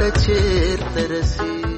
چرت رسید.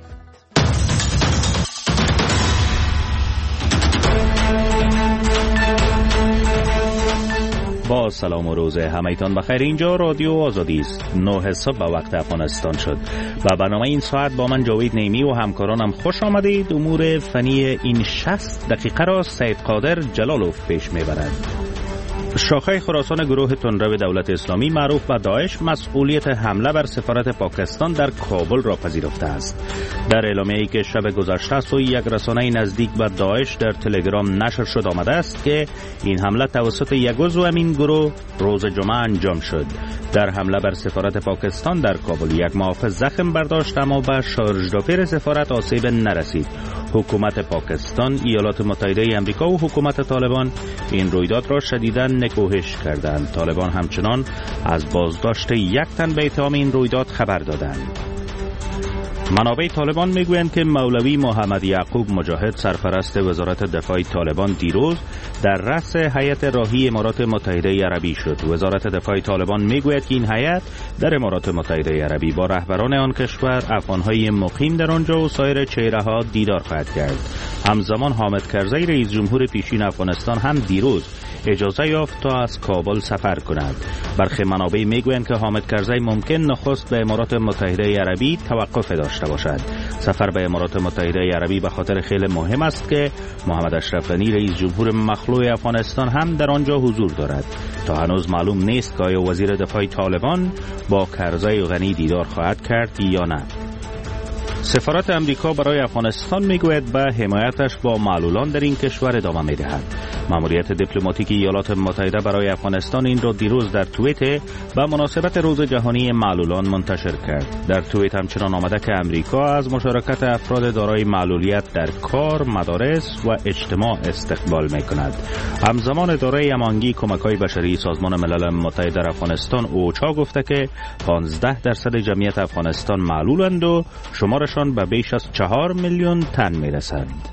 با سلام و روز همایتان بخیر. اینجا رادیو آزادی است. 9 صبح به وقت افغانستان شد. با برنامه این ساعت با من جاوید نیمی و همکارانم خوش آمدید. امور فنی این 60 دقیقه را سید قادر جلالوف پیش میبرد. شاخه خراسان گروه تندرو دولت اسلامی معروف به داعش مسئولیت حمله بر سفارت پاکستان در کابل را پذیرفته است. در اعلامیه‌ای که شب گذشته سوی یک رسانه نزدیک به داعش در تلگرام نشر شد آمده است که این حمله توسط یک عضو این گروه روز جمعه انجام شد. در حمله بر سفارت پاکستان در کابل یک محافظ زخم برداشت اما به شارژدوپر سفارت آسیب نرسید. حکومت پاکستان، ایالات متحده آمریکا و حکومت طالبان این رویداد را شدیداً نکوهش کردند. طالبان همچنان از بازداشت یک تن به اتهام این رویداد خبر دادند. منابع طالبان میگویند که مولوی محمد یعقوب مجاهد سرپرست وزارت دفاع طالبان دیروز در رأس هیئت راهی امارات متحده عربی شد. وزارت دفاع طالبان میگوید که این هیئت در امارات متحده عربی با رهبران آن کشور، افغانهای مقیم در آنجا و سایر چهره‌ها دیدار خواهد کرد. همزمان حامد کرزی رئیس جمهور پیشین افغانستان هم دیروز اجازه یافت تا از کابل سفر کند. برخی منابع میگویند که حامد کرزی ممکن نخست به امارات متحده عربی توقف داشته باشد. سفر به امارات متحده عربی به خاطر خیلی مهم است که محمد اشرف غنی رئیس جمهور مخلوع افغانستان هم در آنجا حضور دارد. تا هنوز معلوم نیست که آیا وزیر دفاع طالبان با کرزی و غنی دیدار خواهد کرد یا نه. سفارت امریکا برای افغانستان میگوید به حمایتش با معلولان در این کشور ادامه میدهد. ماموریت دیپلماتیک ایالات متحده برای افغانستان این را دیروز در توییت به مناسبت روز جهانی معلولان منتشر کرد. در توییت همچنان آمده که امریکا از مشارکت افراد دارای معلولیت در کار، مدارس و اجتماع استقبال میکند. همزمان اداره امانگی کمک‌های بشری سازمان ملل متحد در افغانستان اوچا گفته که 15% جمعیت افغانستان معلولند و شمارشان به بیش از 4 میلیون تن میرسند.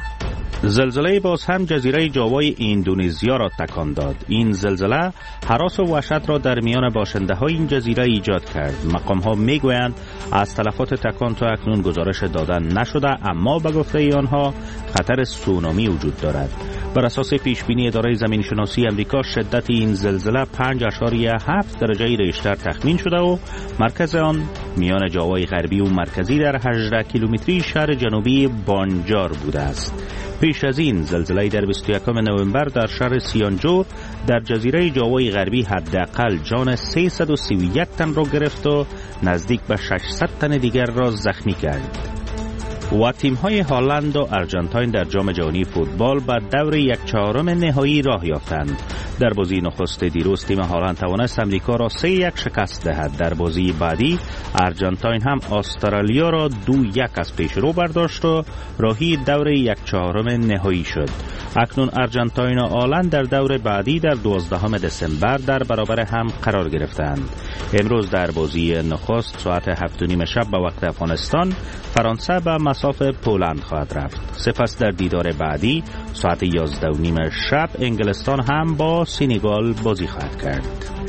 زلزله باز هم جزیره جاوای اندونزیا را تکان داد. این زلزله هراس و وحشت را در میان باشنده های این جزیره ایجاد کرد. مقام ها می گویند از تلفات تکان تا اکنون گزارش دادن نشده، اما به گفته آنها خطر سونامی وجود دارد. بر اساس پیش بینی اداره زمین شناسی امریکا شدت این زلزله 5.7 درجه ریشتر تخمین شده و مرکز آن میان جاوای غربی و مرکزی در 18 کیلومتری شهر جنوبی بانجار بوده است. پیش از این زلزله در 21 نوامبر در شهر سیانجور در جزیره جاوای غربی حداقل جان 331 تن را گرفت و نزدیک به 600 تن دیگر را زخمی کرد. و تیم‌های هلند و آرژانتین در جام جهانی فوتبال به دور 1/4 نهایی راه یافتند. در بازی نخست دیروز تیم هلند توانست امریکا را 3-1 شکست دهد. در بازی بعدی آرژانتین هم استرالیا را 2-1 از پیش رو برداشت و راهی دور 1/4 نهایی شد. اکنون آرژانتین و هلند در دور بعدی در 12 دسامبر در برابر هم قرار گرفتند. امروز در بازی نخست ساعت 7:30 شب به وقت افغانستان فرانسه به مساف پولند خواهد رفت. سپس در دیدار بعدی ساعت 11:30 شب انگلستان هم با سنگال بازی خواهد کرد.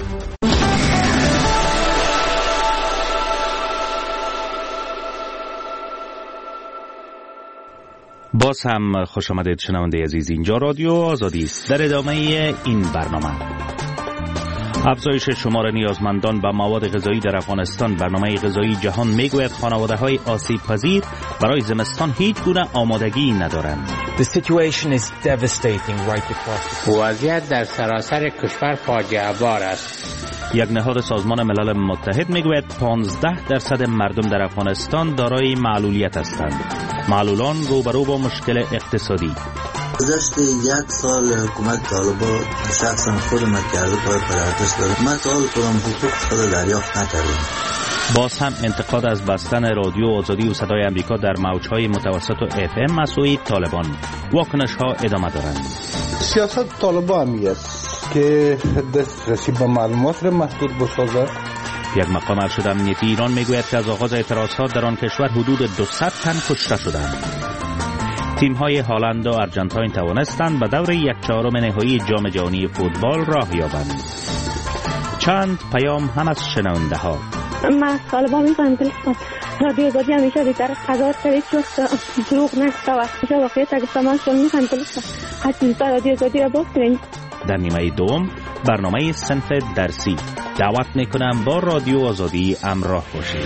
باز هم خوش آمدید شنونده عزیز. اینجا رادیو آزادی است. در ادامه این برنامه افزایش شمار نیازمندان به مواد غذایی در افغانستان. برنامه غذایی جهان میگوید خانواده‌های آسیب پذیر برای زمستان هیچ گونه آمادگی ندارند. The situation is devastating right across. وضعیت در سراسر کشور فاجعه بار است. یک نهاد سازمان ملل متحد میگوید 15% مردم در افغانستان دارای معلولیت هستند. معلولان روبرو با مشکل اقتصادی. گذشت 1 سال حکومت طالبان شخصا خود من کرده پای پرورش داره. من تا حال خودم حقوق خود دریافت نکردم. باز هم انتقاد از بستن رادیو آزادی و صدای امریکا در موجهای متوسط و FM از سوی طالبان. واکنش ها ادامه دارند. سیاست طالبان همی است که دسترسی به معلومات را محدود بسازد. یک مقام ارشد امنیتی ایران میگوید که از آغاز اعتراضات در آن کشور حدود 200 تن کشته شدند. تیم‌های هلند و آرژانتین توانستند به دور 1/4 نهایی جام جهانی فوتبال راه یابند. چند پیام هم از شنونده ها. من از طالبان میخوایم تلفن رادیو آزادی همیشه دیگر قضاوت کرد چوست دروغ نشته و همیشه واقعیت اگه سامان شد میخوایم تلفن حتی رادیو آزادی را بکنیم. در نیمه دوم برنامه صنف درسی دعوت میکنم با رادیو آزادی همراه باشید.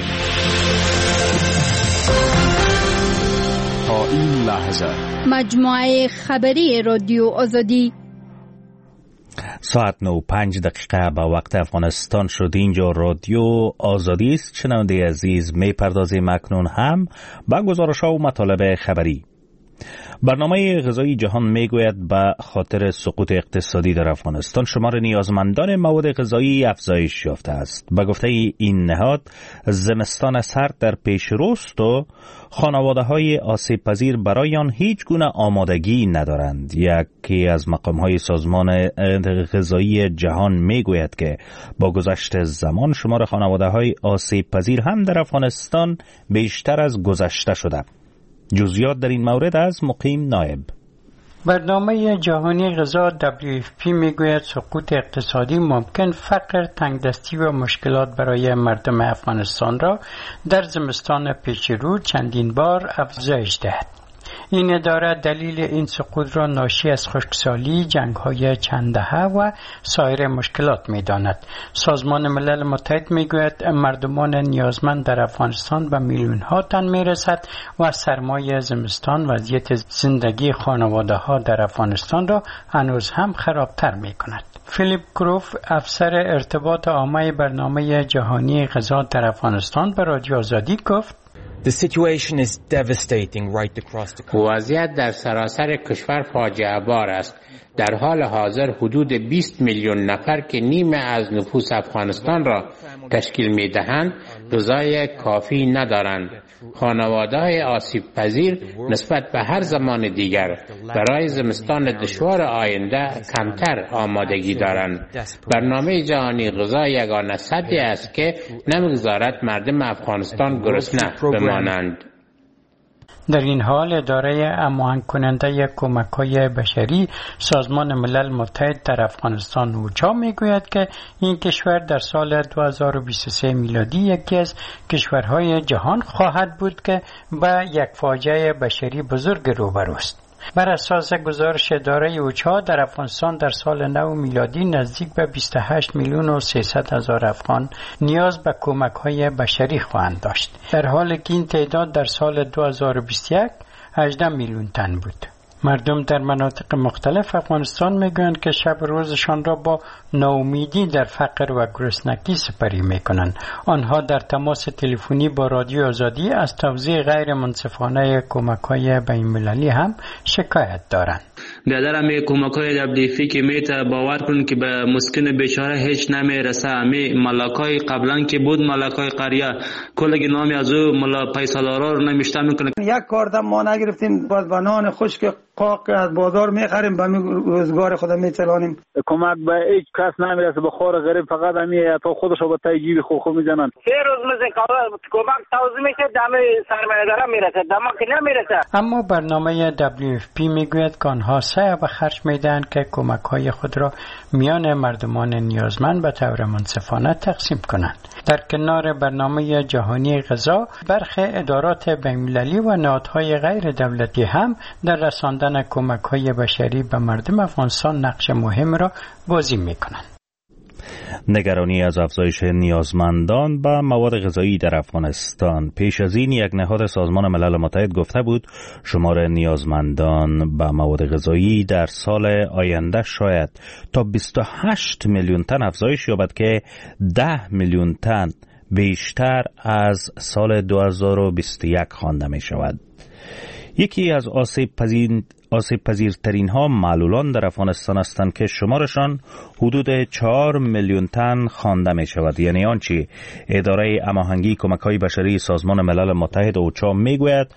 تا این لحظه مجموعه خبری رادیو آزادی ساعت 9:05 به وقت افغانستان شد. اینجا رادیو آزادی است. شنونده عزیز، میپردازیم اکنون هم به گزارش‌ها و مطالب خبری. برنامه غذایی جهان میگوید به خاطر سقوط اقتصادی در افغانستان شمار نیازمندان مواد غذایی افزایش یافته است. به گفته این نهاد زمستان سرد در پیش روست و خانواده‌های آسیب پذیر برای آن هیچ گونه آمادگی ندارند. یکی از مقام‌های سازمان غذایی جهان میگوید که با گذشت زمان شمار خانواده‌های آسیب پذیر هم در افغانستان بیشتر از گذشته شده. جزئیات در این مورد از مقیم نایب. برنامه جهانی غذا WFP میگوید سقوط اقتصادی ممکن فقر، تنگدستی و مشکلات برای مردم افغانستان را در زمستان پیش رو چندین بار افزایش دهد. این اداره دلیل این سقوط را ناشی از خشکسالی، جنگ‌های چند دهه و سایر مشکلات می‌داند. سازمان ملل متحد می‌گوید مردمان نیازمند در افغانستان به میلیون‌ها تن می‌رسد و سرمای زمستان وضعیت زندگی خانواده‌ها در افغانستان را هنوز هم خرابتر می‌کند. فیلیپ کروف، افسر ارتباط عامه برنامه جهانی غذا در افغانستان، به رادیو آزادی گفت: The situation is devastating right across the country. وضعیت در سراسر کشور فاجعه بار است. در حال حاضر حدود 20 میلیون نفر که نیمه از نفوس افغانستان را تشکیل می‌دهند غذای کافی ندارند. خانواده‌های آسیب پذیر نسبت به هر زمان دیگر برای زمستان دشوار آینده کمتر آمادگی دارند. برنامه جهانی غذا یگانه سدی است که نمی‌گذارد مردم افغانستان گرسنه بمانند. در این حال اداره هماهنگ کننده کمک‌های بشری سازمان ملل متحد در افغانستان اوچا میگوید که این کشور در سال 2023 میلادی یکی از کشورهای جهان خواهد بود که به یک فاجعه بشری بزرگ روبروست. بر اساس گزارش اداره اوچا در افغانستان در سال نو میلادی نزدیک به 28 میلیون و 300 هزار افغان نیاز به کمک‌های بشری خواهند داشت، در حالی که این تعداد در سال 2021 18 میلیون تن بود. مردم در مناطق مختلف افغانستان میگویند که شب روزشان را با ناامیدی در فقر و گرسنگی سپری میکنند. آنها در تماس تلفنی با رادیو آزادی از توزیع غیر منصفانه کمک‌های بین‌المللی هم شکایت دارند. بیادر همی کمک‌های WFP که میته باور کنید که به مسکین بیچاره هیچ نمیرسه. همی ملاکای قبلا که بود ملاکای قریه کلگی نامی از او ملا پیسالارا رو نمیشته میکنه. یک کاردم ما نگرفتیم، باز بنان خشک قاق از بازار میخریم، به روزگار خود میچلانیم. کمک به هیچ کس نمیرسه، به خور غریب فقط همی تا خودشو به تای جیب خو میزنن. 3 روز مثل کمک توزیع میشه، دم سرمایه‌دارا میرسه، دم که نمیرسه. اما برنامه WFP میگوید که آنها سعی به خرج میدن که کمک‌های خود را میان مردمان نیازمند به طور منصفانه تقسیم کنند. در کنار برنامه جهانی غذا، برخی ادارات بین‌المللی و نهادهای غیر دولتی هم در رساندن کمک‌های بشری به مردم افغانستان نقش مهم را بازی می‌کنند. نگرانی از افزایش نیازمندان به مواد غذایی در افغانستان. پیش از این یک نهاد سازمان ملل متحد گفته بود شمار نیازمندان به مواد غذایی در سال آینده شاید تا 28 میلیون تن افزایش یابد که 10 میلیون تن بیشتر از سال 2021 خوانده می شود. یکی از آسیب پذیرترین ها معلولان در افغانستان هستند که شمارشان حدود 4 میلیون تن خوانده می شود. یعنی آنچه اداره هماهنگی کمک‌های بشری سازمان ملل متحد اوچا می گوید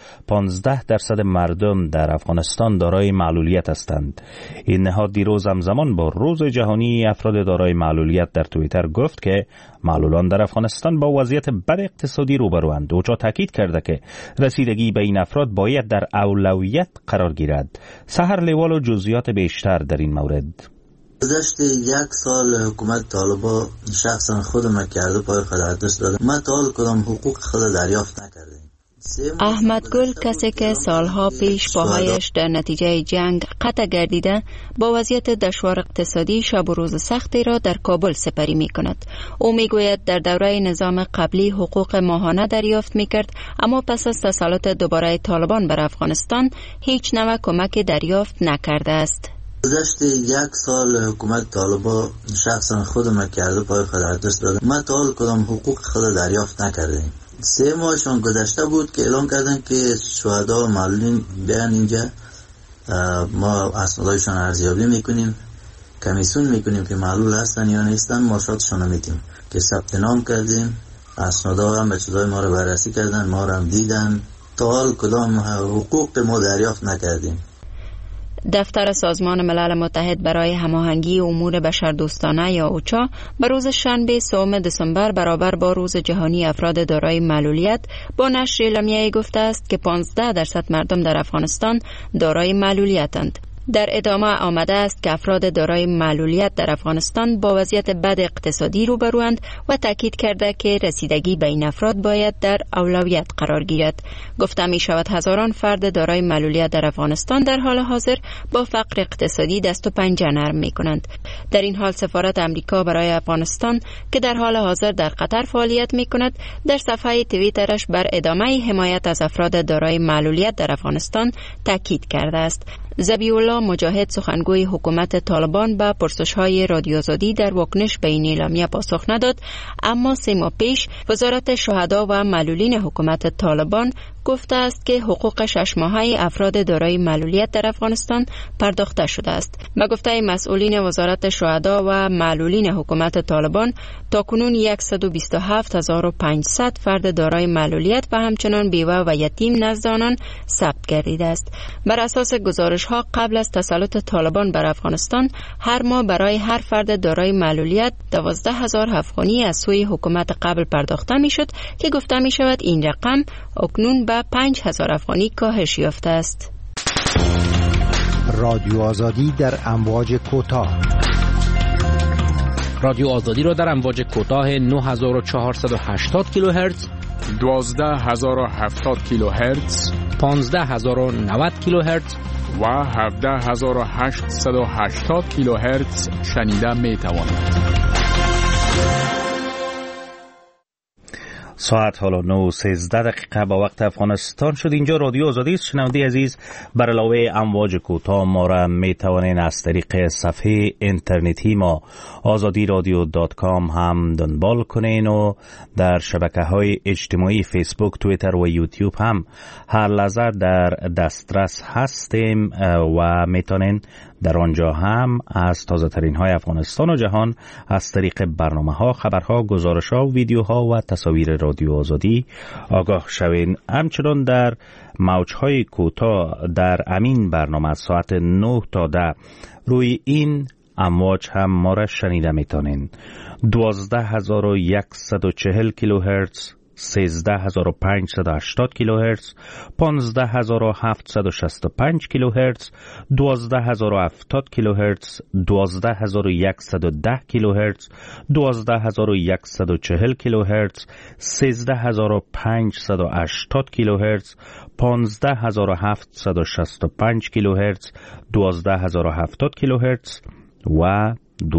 15% مردم در افغانستان دارای معلولیت هستند. این نهاد دیروز همزمان با روز جهانی افراد دارای معلولیت در توییتر گفت که معلولان در افغانستان با وضعیت بد اقتصادی روبروند. اوچا تاکید کرده که رسیدگی به این افراد باید در اولویت قرار گیرد. سحر لیوال و جزئیات بیشتر در این مورد. گذشته 1 سال حکومت طالبان شخصا خودم کرده پای خود ارتش داده. ما تا حال کدام حقوق خود دریافت نکردیم. احمد گل، کسی که سالها پیش پاهایش در نتیجه جنگ قطع گردیده، با وضعیت دشوار اقتصادی شب و روز سختی را در کابل سپری می کند. او می گوید در دوره نظام قبلی حقوق ماهانه دریافت می کرد، اما پس از تسلط دوباره طالبان بر افغانستان هیچ نوع کمک دریافت نکرده است. گذشته 1 سال حکومت طالبان شخصا خودم کرده پای خود ارتش داده. ما تا حال کدام حقوق خود دریافت نکردیم. 3 ماهشون گذشته بود که اعلام کردن که شهدا و معلولین بیان اینجا، ما اسنادشون ارزیابی میکنیم، کمیسیون میکنیم که معلول هستن یا نیستن، ماشاتشون میدیم که ثبت نام کردیم. اسنادا هم به چیزای ما رو بررسی کردن، ما رو هم دیدن. تا حال کدام حقوق ما دریافت نکردیم. دفتر سازمان ملل متحد برای هماهنگی امور بشردوستانه یا اوچا به روز شنبه 3 دسامبر برابر با روز جهانی افراد دارای معلولیت با نشر اعلامیه‌ای گفته است که 15% مردم در افغانستان دارای معلولیتند. در ادامه آمده است که افراد دارای معلولیت در افغانستان با وضعیت بد اقتصادی روبروند و تاکید کرده که رسیدگی به این افراد باید در اولویت قرار گیرد. گفته می شود هزاران فرد دارای معلولیت در افغانستان در حال حاضر با فقر اقتصادی دست و پنجه نرم می کنند. در این حال سفارت امریکا برای افغانستان که در حال حاضر در قطر فعالیت می کند، در صفحه توییترش بر ادامه حمایت از افراد دارای معلولیت در افغانستان تاکید کرده است. ذبیح‌الله مجاهد، سخنگوی حکومت طالبان، به پرسش‌های رادیو آزادی در واکنش به این اعلامیه پاسخ نداد، اما 3 ماه پیش وزارت شهدا و معلولین حکومت طالبان گفته است که حقوق 6 ماهه افراد دارای معلولیت در افغانستان پرداخته شده است. به گفته مسئولین وزارت شهدا و معلولین حکومت طالبان، تاکنون 127500 فرد دارای معلولیت و همچنان بیوه و یتیم نزد آنان ثبت گردیده است. بر اساس گزارش‌ها قبل از تسلط طالبان بر افغانستان، هر ماه برای هر فرد دارای معلولیت 12000 افغانی از سوی حکومت قبل پرداخته میشد که گفته می شود این رقم اکنون به 5000 افغانی کاهش یافته است. رادیو آزادی در امواج کوتاه. رادیو آزادی را در امواج کوتاه 9480 کیلوهرتز، 12070 کیلوهرتز، 15090 کیلوهرتز و 17880 کیلوهرتز شنیده می توانید. ساعت حالا 9:13 با وقت افغانستان شد. اینجا رادیو آزادی است. شنونده عزیز، بر علاوه امواج کوتاه ما را می توانید از طریق صفحه اینترنتی ما azadiradyo.com هم دنبال کنین و در شبکه‌های اجتماعی فیسبوک، توییتر و یوتیوب هم هر لحظه در دسترس هستیم و میتونین در آنجا هم از تازه ترین های افغانستان و جهان از طریق برنامه ها، خبرها، گزارش ها، ویدیوها و تصاویر رادیو آزادی آگاه شوین. همچنان در موج های کوتاه در امین برنامه از ساعت 9 تا 10 روی این امواج هم ما را شنیده میتونین. 12140 کیلوهرتز، 13580 کیلوهرتز، 15765 کیلوهرتز، 12070 کیلوهرتز، 12110 کیلوهرتز، 12140 کیلوهرتز، 13580 کیلوهرتز، 15765 کیلوهرتز، 12070 کیلوهرتز و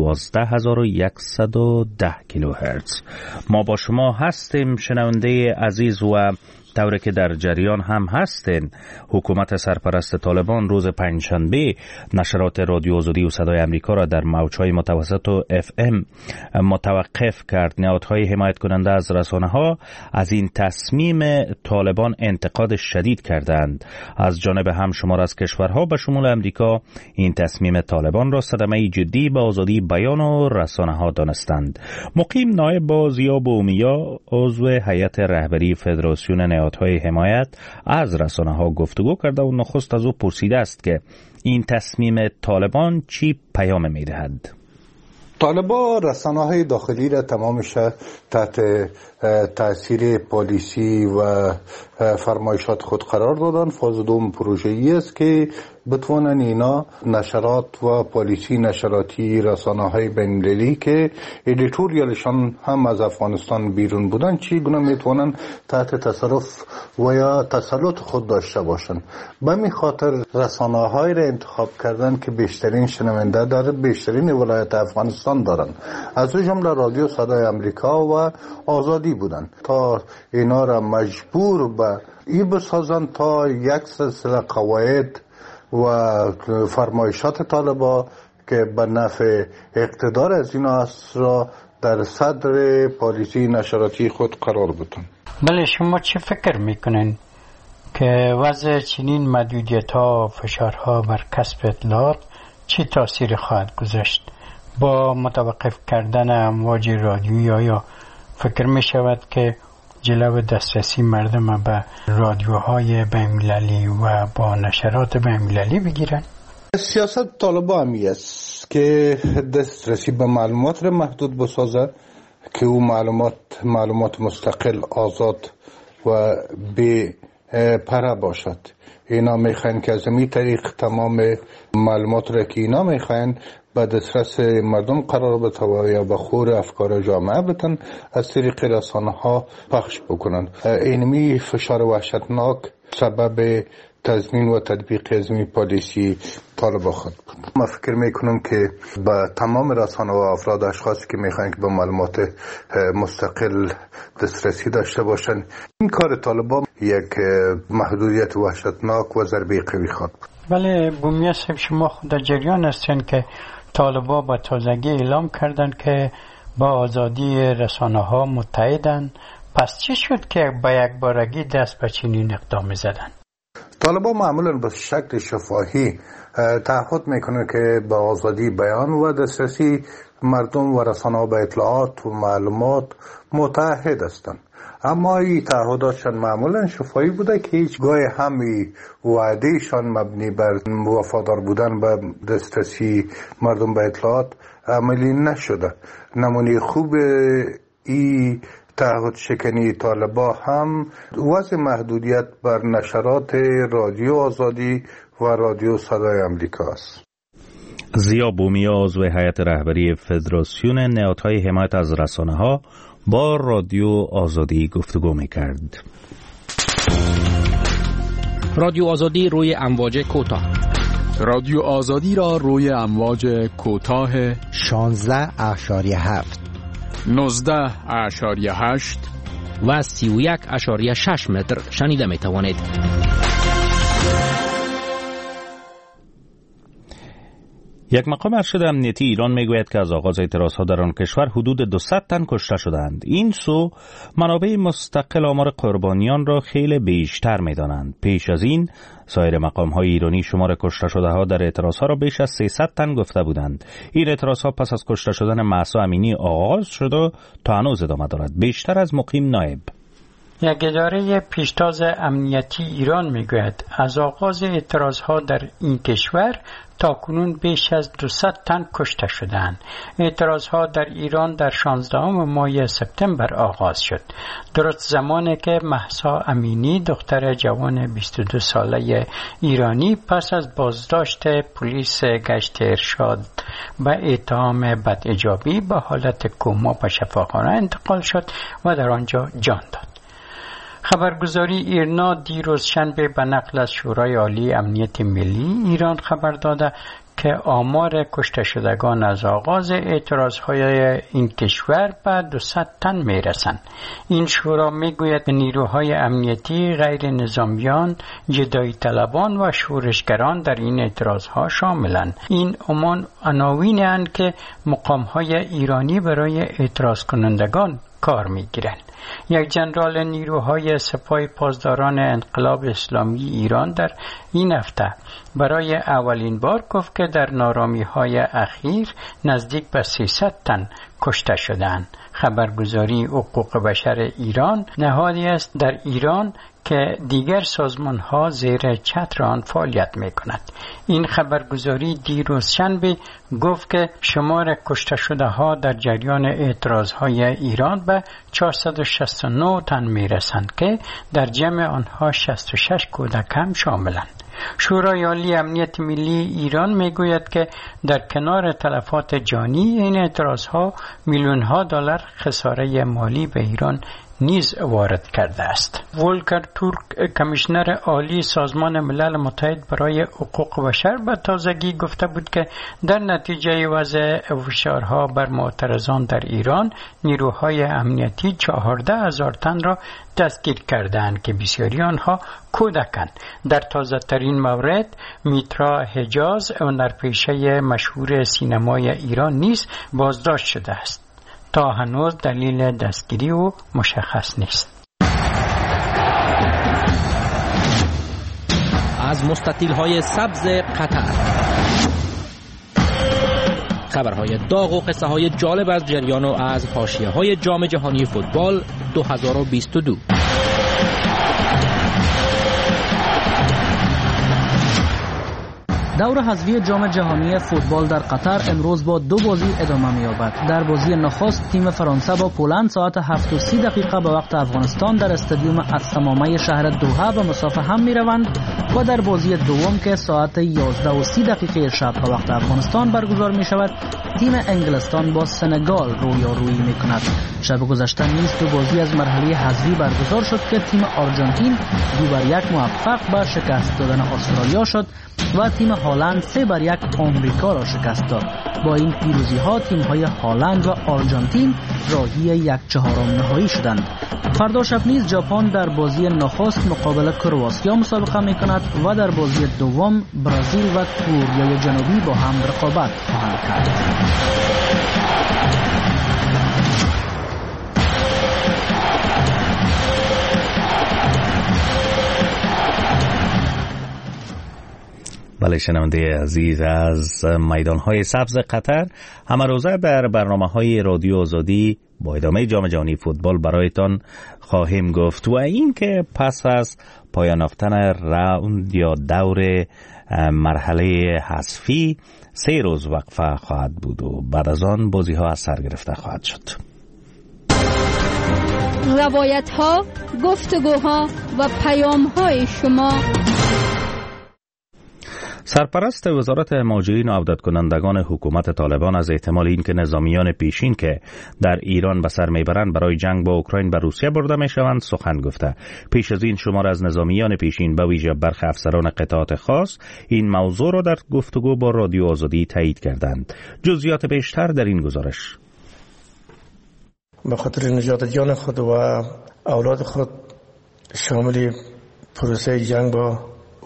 12110 کیلوهرتز. ما با شما هستیم شنونده عزیز و طوری که در جریان هم هستین. حکومت سرپرست طالبان روز پنجشنبه نشرات رادیو آزادی و صدای امریکا را در موج‌های متوسط و FM متوقف کرد. نهادهای حمایت کننده از رسانه‌ها از این تصمیم طالبان انتقاد شدید کردند. از جانب هم شمار از کشورها به شمول امریکا این تصمیم طالبان را صدمه جدی به آزادی بیان و رسانه‌ها دانستند. مقیم نایب با ضیا بومیا، عضو هیئت رهبری فدراسیون نهادهای حمایت از رسانه‌ها گفتگو کرده و نخست از او پرسیده است که این تصمیم طالبان چی پیام می‌دهد؟ طالبان رسانه‌های داخلی را تمامش تحت تاثیر پالیسی و فرمایشات خود قرار دادن. فاز دوم پروژه‌ای است که بتوانن اینا نشرات و پالیسی نشراتی رسانه‌های بین‌المللی که ادیتوریالشان هم از افغانستان بیرون بودن چگونه میتونن تحت تصرف و یا تسلط خود داشته باشن. به می خاطر رسانه‌های را انتخاب کردن که بیشترین شنونده داره، بیشترین ولایت افغانستان دارن، از او جمله رادیو صدای امریکا و آزادی بودن تا اینا را مجبور به این بسازن تا یک سلسله قواعد و فرمایشات طالبا که به نفع اقتدار از اینا است را در صدر پالیسی نشراتی خود قرار بدن. بله، شما چه فکر میکنین که وضع چنین محدودیت ها و فشارها بر کسب اطلاعات چه تاثیر خواهد گذاشت؟ با متوقف کردن امواج رادیویی یا فکر می شود که جلو دسترسی مردم به رادیوهای بین‌المللی و با نشرات بین‌المللی بگیرن؟ سیاست طالبان همی است که دسترسی به معلومات را محدود بسازه که او معلومات مستقل، آزاد و بی پره باشد. اینا میخواین که از این طریق تمام معلومات را که اینا میخواین به دسترس مردم قرار بده یا به خور افکار جامعه بدن از طریق رسانه ها پخش بکنن. اینمی فشار وحشتناک سبب تضمین و تطبیق از این پالیسی طالبان خود بود. من فکر میکنم که به تمام رسانه و افراد اشخاصی که میخواین که به معلومات مستقل دسترسی داشته باشن، این کار طالبان یک محدودیت وحشتناک و ضربه قوی خواهد بود. بله بومیا صاحب، شما خود در جریان هستین که طالبان با تازگی اعلام کردن که با آزادی رسانه ها متحدن. پس چی شد که با یک بارگی دست به چنین اقدامی زدن؟ طالبان معمولا به شکل شفاهی تعهد میکنه که به آزادی بیان و دسترسی مردم و رسانه‌ها به اطلاعات و معلومات متحد هستند، اما این تعهداتشان معمولا شفاهی بوده که هیچ گاه همی وعدهشان مبنی بر وفادار بودن به دسترسی مردم به اطلاعات عملی نشده. نمونه خوب این تعهد شکنی طالبان هم وضع محدودیت بر نشرات رادیو آزادی و رادیو صدای امریکا است. ضیا بومیا عضو هیئت رهبری فدراسیون نهادهای حمایت از رسانه‌ها با رادیو آزادی گفتگو می‌کرد. رادیو آزادی روی امواج کوتاه. رادیو آزادی را روی امواج کوتاه 16.7 19.8 و 31.6 متر شنیده می توانید. یک مقام ارشد امنیتی ایران میگوید که از آغاز اعتراضها در آن کشور حدود 200 تن کشته شدند. این سو منابع مستقل آمار قربانیان را خیلی بیشتر میدانند. پیش از این سایر مقام‌های ایرانی شمار کشته شده‌ها در اعتراضها را بیش از 300 تن گفته بودند. این اعتراضها پس از کشته شدن مهسا امینی آغاز شد و تا هنوز ادامه دارد. بیشتر از مقیم نایب. یک اداره پیشتاز امنیتی ایران میگوید از آغاز اعتراضها در این کشور تاکنون بیش از 200 تن کشته شدند. اعتراضها در ایران در 16 ماه سپتامبر آغاز شد، درست زمانی که مهسا امینی دختر جوان 22 ساله ایرانی پس از بازداشت پلیس گشت ارشاد به اتهام بداجابی به حالت کما به شفاخانه انتقال شد و در آنجا جان داد. خبرگزاری ایرنا دیروز شنبه به نقل از شورای عالی امنیت ملی ایران خبر داده که آمار کشته شدگان از آغاز اعتراضهای این کشور به 200 تن میرسند. این شورا میگوید که نیروهای امنیتی، غیر نظامیان، جدایی طلبان و شورشگران در این اعتراضها شاملند. این عناوین اند که مقامهای ایرانی برای اعتراض کنندگان کار میگیرند. یک جنرال نیروهای سپاه پاسداران انقلاب اسلامی ایران در این هفته برای اولین بار گفت که در نارامی‌های اخیر نزدیک به 300 تن کشته شدند. خبرگزاری حقوق بشر ایران نهادی است در ایران که دیگر سازمان‌ها زیر چتر آن فعالیت می‌کند. این خبرگزاری دیروز شنبه گفت که شمار کشته شده‌ها در جریان اعتراض‌های ایران به 469 تن می‌رسند که در جمع آنها 66 کودک هم شاملند. شورای عالی امنیت ملی ایران میگوید که در کنار تلفات جانی این اعتراضها میلیون ها دلار خساره مالی به ایران نیز وارد کرده است. ولکر تورک کمیشنر عالی سازمان ملل متحد برای حقوق بشر به تازگی گفته بود که در نتیجه وضع فشارها بر معترضان در ایران نیروهای امنیتی 14,000 تن را دستگیر کردند که بسیاری آنها کودکند. در تازه ترین مورد میترا حجاز هنرپیشه مشهور سینمای ایران نیز بازداشت شده است. تا هنوز دلیل دستگیری او مشخص نیست. از مستطیل‌های سبز قطر خبرهای داغ و قصه‌های جالب از جریان و از حاشیه‌های جام جهانی فوتبال 2022. دور حذفی جام جهانی فوتبال در قطر امروز با 2 بازی ادامه می‌یابد. در بازی نخست تیم فرانسه با پولند ساعت 7:30 به وقت افغانستان در استادیوم السمامه شهر دوحه به مسافه هم می‌روند و در بازی دوم که ساعت 11:30 شب به وقت افغانستان برگزار می‌شود تیم انگلستان با سنگال رویارویی می‌کند. شب گذشته نیز 2 بازی از مرحله حذفی برگزار شد که تیم آرژانتین 2-1 موفق به شکست دادن استرالیا شد و تیم هلند 3-1 آمریکا را شکست داد. با این پیروزی ها تیم های هلند و آرژانتین راهی 1/4 نهایی شدند. فردا شب نیز ژاپن در بازی نخست مقابل کرواتیا مسابقه می کند و در بازی دوم برزیل و کره جنوبی با هم رقابت خواهند کرد. بله شنونده عزیز، از میدان‌های سبز قطر همه روزه در برنامه‌های رادیو آزادی با ادامه جام جهانی فوتبال برایتان خواهیم گفت و این که پس از پایان یافتن راوند یا دور مرحله حذفی 3 روز وقفه خواهد بود و بعد از آن بازی‌ها از سر گرفته خواهد شد. روایت‌ها، گفتگوها و پیام‌های شما. سرپرست وزارت مهاجرین و عودت کنندگان حکومت طالبان از احتمال اینکه نظامیان پیشین که در ایران به سر میبرند برای جنگ با اوکراین به روسیه برده میشوند سخن گفته. پیش از این شمار از نظامیان پیشین به ویژه برخی افسران قطاعات خاص این موضوع را در گفتگو با رادیو آزادی تایید کردند. جزئیات بیشتر در این گزارش. به خاطر نجات جان خود و اولاد خود شامل پروسه جنگ با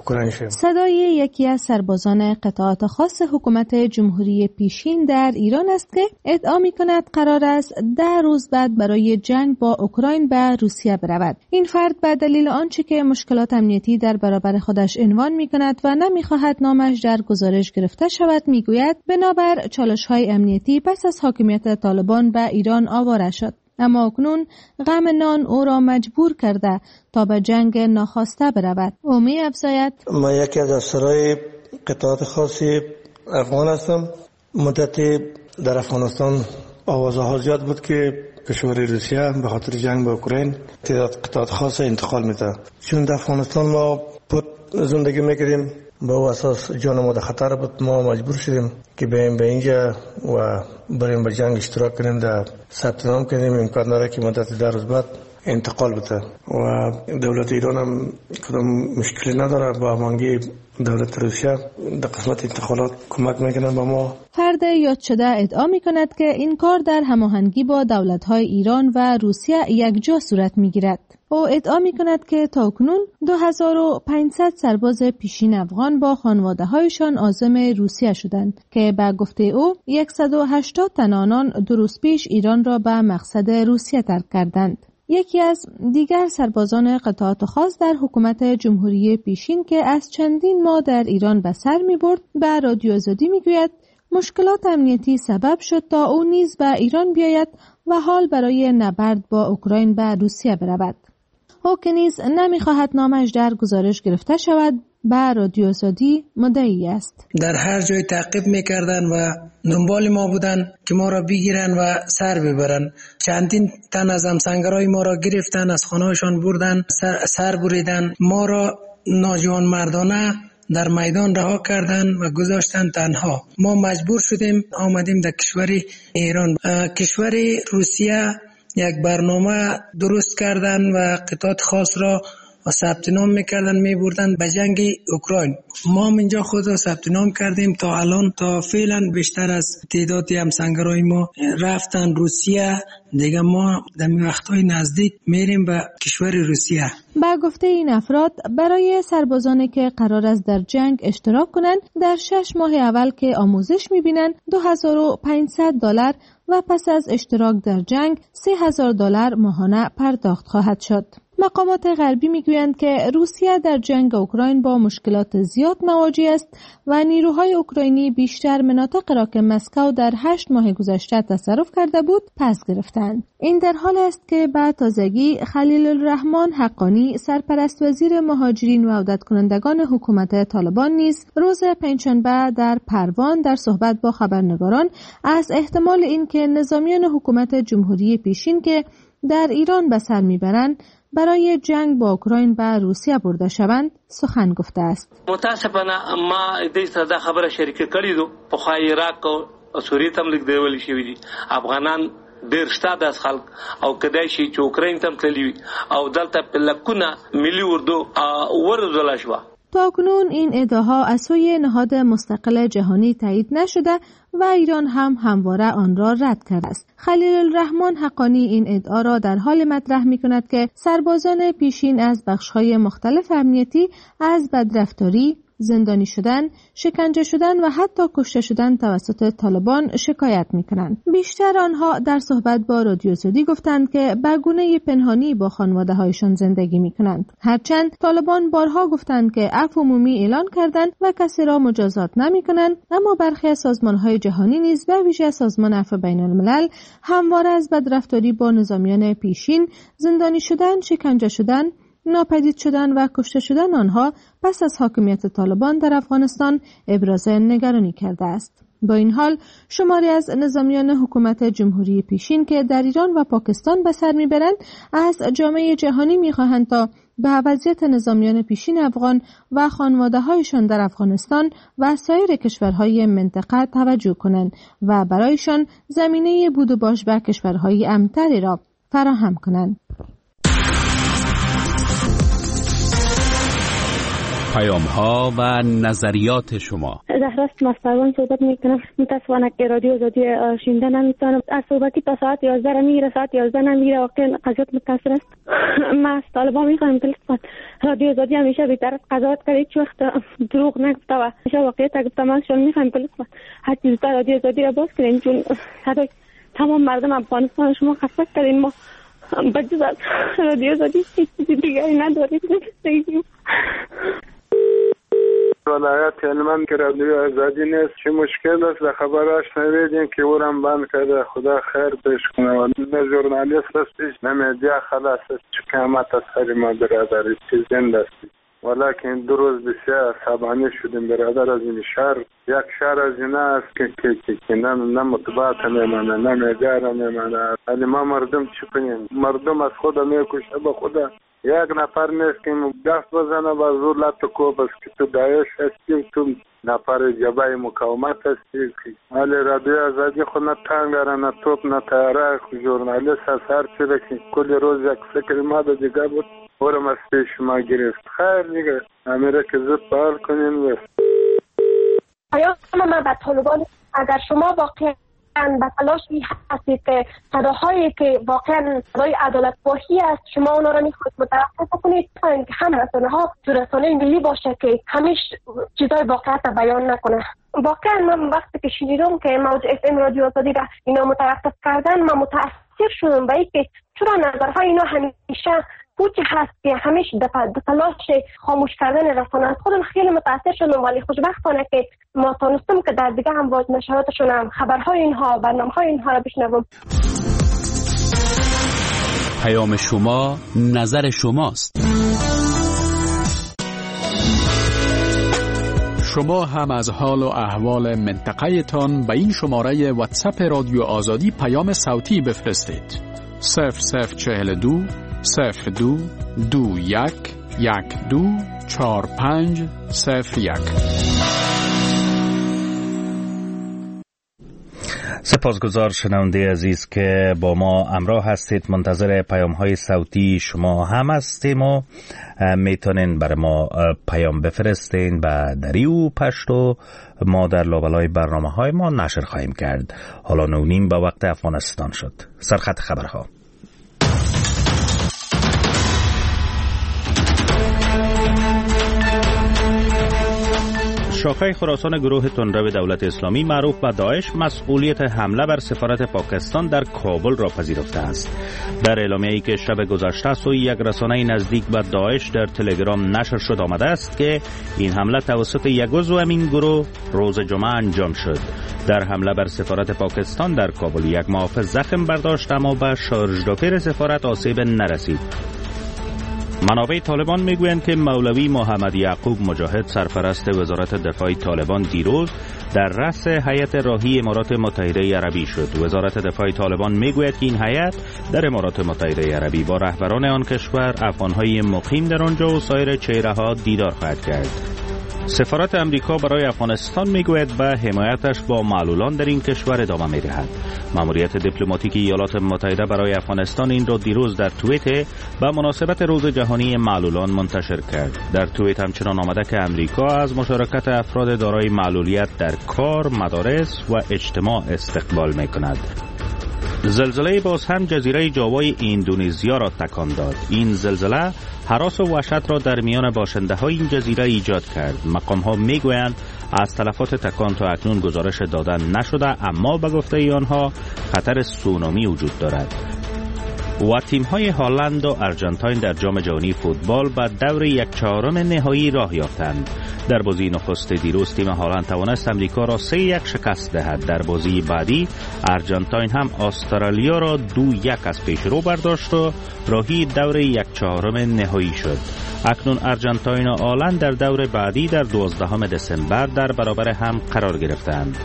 صدای یکی از سربازان قطاعات خاص حکومت جمهوری پیشین در ایران است که ادعا می‌کند قرار است 10 روز بعد برای جنگ با اوکراین به روسیه برود. این فرد به دلیل آنچه که مشکلات امنیتی در برابر خودش عنوان می‌کند و نمی‌خواهد نامش در گزارش گرفته شود می‌گوید بنابر چالش‌های امنیتی پس از حاکمیت طالبان به ایران آواره شد. اما اکنون غم نان او را مجبور کرده تا به جنگ ناخواسته برود. او می افزاید: من یکی از افسرهای قطاعات خاصی افغان هستم. مدتی در افغانستان آوازها زیاد بود که کشور روسیه به خاطر جنگ با اوکراین تعداد قطاعات خاص انتقال میده. چون در افغانستان ما بود زندگی میکردیم با اساس جان ما در خطر بود، ما مجبور شدیم که بریم به اینجا و بریم به جنگ اشتراک کنیم. در ثبت نام کردیم، امکان داره که مدت 10 روز بعد انتقال بده و دولت ایران هم کدام مشکلی نداره با هماهنگی دولت روسیه در قسمت انتقالات کمک میکنن با ما. فرد یاد شده ادعا میکند که این کار در هماهنگی با دولت‌های ایران و روسیه یکجا صورت میگیرد. او ادعا میکند که تاکنون 2500 سرباز پیشین افغان با خانواده‌هایشان عازم روسیه شدند که به گفته او 180 تن آنان 2 روز پیش ایران را به مقصد روسیه ترک کردند. یکی از دیگر سربازان قطاعات خاص در حکومت جمهوری پیشین که از چندین ماه در ایران به سر می‌برد به رادیو آزادی میگوید مشکلات امنیتی سبب شد تا او نیز به ایران بیاید و حال برای نبرد با اوکراین به روسیه برود. او که نیز نمی‌خواهد نامش در گزارش گرفته شود به رادیو آزادی مدعی است. در هر جای تعقیب می‌کردند و دنبال ما بودند که ما را بگیرن و سر ببرن. چندین تن از همسنگرای ما را گرفتن، از خانه‌شان بردن، سر بریدن. ما را ناجوان مردانه در میدان رها کردن و گذاشتن تنها. ما مجبور شدیم آمدیم در کشور ایران. کشور روسیه یک برنامه درست کردن و قطعات خاص را ثبت نام میکردن میبردن به جنگ اوکراین. ما اینجا خود را ثبت نام کردیم. تا الان تا فعلا بیشتر از تعدادی همسنگرای ما رفتن روسیه. دیگه ما در وقتهای نزدیک میریم به کشور روسیه. با گفته این افراد برای سربازانی که قرار است در جنگ اشتراک کنند در 6 ماه اول که آموزش میبینند $2500 و پس از اشتراک در جنگ $3000 ماهانه پرداخت خواهد شد. مقامات غربی میگویند که روسیه در جنگ اوکراین با مشکلات زیاد مواجه است و نیروهای اوکراینی بیشتر مناطق را که مسکو در 8 ماه گذشته تصرف کرده بود پس گرفتند. این در حال است که به تازگی خلیل الرحمن حقانی سرپرست وزیر مهاجرین و عودت کنندگان حکومت طالبان نیز روز پنجشنبه در پروان در صحبت با خبرنگاران از احتمال اینکه نظامیان حکومت جمهوری پیشین که در ایران به سر میبرند برای جنگ با اوکراین به روسیه برده شوند سخن گفته است. متاسفانه ما دې سره دا خبره شریکه کړې دو په خای عراق او سوریه تم لیک دیول شوی دي افغانان ډیر شته د خلک او کدای شي چې اوکراین تم تللی او دلته په لکونه ملي اردو ورزول شو. تاکنون این ادعاها از سوی نهاد مستقل جهانی تایید نشده و ایران هم همواره آن را رد کرده است. خلیل الرحمن حقانی این ادعا را در حال مطرح می‌کند که سربازان پیشین از بخش‌های مختلف امنیتی از بدرفتاری، زندانی شدن، شکنجه شدن و حتی کشته شدن توسط طالبان شکایت می‌کنند. بیشتر آنها در صحبت با رادیو آزادی گفتند که به گونه پنهانی با خانواده‌هایشان زندگی می‌کنند. هرچند طالبان بارها گفتند که عفو عمومی اعلان کردند و کسی را مجازات نمی‌کنند، اما برخی از سازمان‌های جهانی نیز به ویژه سازمان عفو بین‌الملل همواره از بدرفتاری با نظامیان پیشین، زندانی شدن، شکنجه شدن، ناپدید شدن و کشته شدن آنها پس از حاکمیت طالبان در افغانستان ابراز نگرانی کرده است. با این حال شماری از نظامیان حکومت جمهوری پیشین که در ایران و پاکستان به سر میبرند از جامعه جهانی میخواهند تا به وضعیت نظامیان پیشین افغان و خانواده‌هایشان در افغانستان و سایر کشورهای منطقه توجه کنند و برایشان زمینه بود و باش به کشورهای امن‌تری را فراهم کنند. پیام‌ها و نظریات شما. زهراست مستوان صحبت میکنم. متاسفانه که رادیو آزادی شنیده نمیتونم. از صحبتی تا ساعت 11 میره، ساعت 11 نمیره. واقعا قضیت متاثر است. ما از طالبان میخوایم که رادیو آزادی همیشه بی‌طرف قضاوت کرد، هیچ وقت دروغ نگفته و همیشه واقعیت گفته. ما شما میخوایم که هر چیز تا رادیو آزادی را باز کنیم، چون تمام مردم افغانستان شما خسته کردین. ما بجز از رادیو آزادی هیچ چیز دیگری نداریم. ولایت هلمند که رادیو آزادی نیست، چه مشکل است؟ به خبراش نویدیم که اورم بند کرده. خدا خیر پیش کنه. و نه ژورنالیست هستش نه میدیا خلاص است. چه قیامت از سر ما برادر چه زنده است. ولیکن دو روز بسیار عصبانی شدیم برادر. از این شهر یک شهر از این است که نه مطبوعات نمیمانه نه میدیا را نمیمانه. ولی ما مردم چه کنیم؟ مردم از خود میکشه به خدا. یک نفر نیست که دست بزنه و زور لطو کوب است که تو داعش هستی، تو نفر جبهه مقاومت هستی. ولی رادیو آزادی خود نه تانگ داره، نه توپ، نه تیاره. ژورنالیست هست هر چی که کل روز یک فکر ما ده دیگه بود اورم از پیش ما گرفت. خیر دیگه امیره که زود پال کنین. پیام من به طالبان، اگر شما واقعا به تلاشی هستید که صداهایی که واقعا صدای عدالت خواهی است شما اونا را میخواید متوقف کنید که هم رسانه ها تو رسانه ملی باشه که همیش چیزای واقعیت را بیان نکنه. واقعا من وقتی که شنیدم که موج اف ام رادیو آزادی را اینا متوقف کردن من متاثر شدم به اینکه چرا نظرهای اینا همیشه پوچ هست که همیشه در تلاش خاموش کردن رسانه است. خودم خیلی متاثر شدم، ولی خوشبختانه که ما تونستم که در دیگه هم باز نشراتشون هم خبرهای اینها، برنامه‌های اینها را بشنوم. پیام شما نظر شماست. شما هم از حال و احوال منطقه تان به این شماره واتساپ رادیو آزادی پیام صوتی بفرستید. 0042 02 21 12 4501. سپاسگزار شنونده عزیز که با ما همراه هستید. منتظر پیام‌های صوتی شما هم هستیم و میتونین برای ما پیام بفرستین و دریو پشتو ما در لابلای برنامه‌های ما نشر خواهیم کرد. حالا 9:30 به وقت افغانستان شد. سرخط خبرها. شاخه خراسان گروه تندرو دولت اسلامی معروف به داعش مسئولیت حمله بر سفارت پاکستان در کابل را پذیرفته است. در اعلامیه‌ای که شب گذشته سوی یک رسانه نزدیک به داعش در تلگرام نشر شد آمده است که این حمله توسط یک عضو این گروه روز جمعه انجام شد. در حمله بر سفارت پاکستان در کابل یک محافظ زخم برداشت اما به شارژدوپر سفارت آسیب نرسید. منابع طالبان میگویند که مولوی محمد یعقوب مجاهد سرپرست وزارت دفاع طالبان دیروز در رأس هیئت راهی امارات متحده عربی شد. وزارت دفاع طالبان میگوید که این هیئت در امارات متحده عربی با رهبران آن کشور، افغانهای مقیم در آنجا و سایر چهره‌ها دیدار خواهد کرد. سفارت امریکا برای افغانستان میگوید به حمایتش با معلولان در این کشور ادامه میدهد. ماموریت دیپلماتیک ایالات متحده برای افغانستان این را دیروز در توییت به مناسبت روز جهانی معلولان منتشر کرد. در توییت همچنان آمده که امریکا از مشارکت افراد دارای معلولیت در کار، مدارس و اجتماع استقبال میکند. زلزله باز هم جزیره جاوای اندونزیا را تکان داد. این زلزله هراس و وحشت را در میان باشنده های این جزیره ایجاد کرد. مقام ها می گویند از تلفات تکان تا اکنون گزارش دادن نشده، اما به گفته آنها خطر سونامی وجود دارد. و تیم های هالند و ارژانتین در جام جهانی فوتبال به دور 1/4 نهایی راه یافتند. در بازی نخست دیروز تیم هالند توانست امریکا را 3-1 شکست دهد. در بازی بعدی ارژانتین هم استرالیا را 2-1 از پیش رو برداشت و راهی دور 1/4 نهایی شد. اکنون ارژانتین و هالند در دور بعدی در 12 دسامبر در برابر هم قرار گرفتند.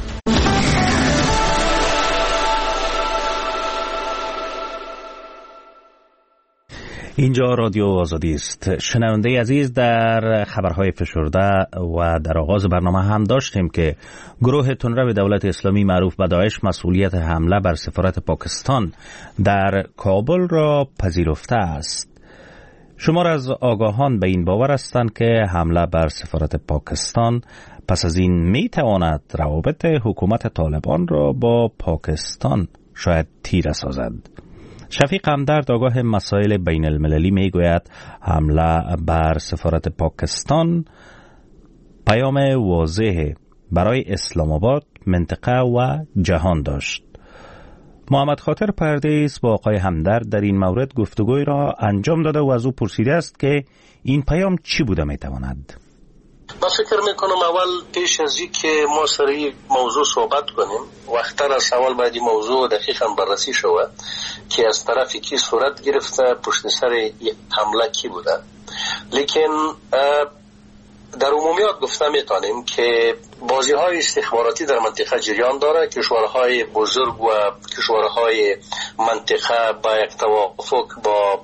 اینجا رادیو آزادی است. شنونده عزیز، در خبرهای فشرده و در آغاز برنامه هم داشتیم که گروه تندرو دولت اسلامی معروف به داعش مسئولیت حمله بر سفارت پاکستان در کابل را پذیرفته است. شمار از آگاهان به این باور هستند که حمله بر سفارت پاکستان پس از این می تواند روابط حکومت طالبان را با پاکستان شاید تیره سازد. شفیق همدرد آگاه مسائل بین المللی می گوید حمله بر سفارت پاکستان پیام واضح برای اسلام آباد، منطقه و جهان داشت. محمد خاطر پردیس با آقای همدرد در این مورد گفتگوی را انجام داده و از او پرسیده است که این پیام چی بوده می تواند؟ من فکر میکنم اول پیش از این که ما سر این موضوع صحبت کنیم وقتر از اول باید این موضوع دقیقا بررسی شود که از طرفی کی صورت گرفته، پشت سر حمله کی بوده. لیکن در عمومیات گفته میتونیم که بازی های استخباراتی در منطقه جریان داره. کشورهای بزرگ و کشورهای منطقه با یک توافق با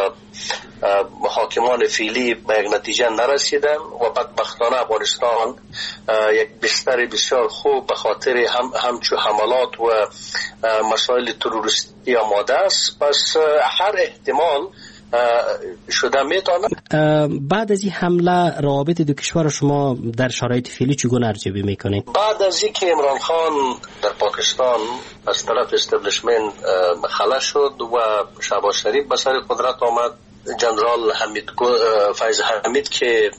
حاکمان فعلی به یک نتیجه نرسیدن و بدبختانه افغانستان یک بستر بسیار خوب به خاطر همچو حملات و مسائل تروریستی آماده است. پس هر احتمال شده میتونه. بعد از این حمله روابط دو کشور شما در شرایط فعلی چگونه ارزیابی میکنید؟ بعد از اینکه عمران خان در پاکستان از طرف استبلیشمنت خلاص شد و شهباز شریف به سر قدرت آمد، جنرال فیض حمید که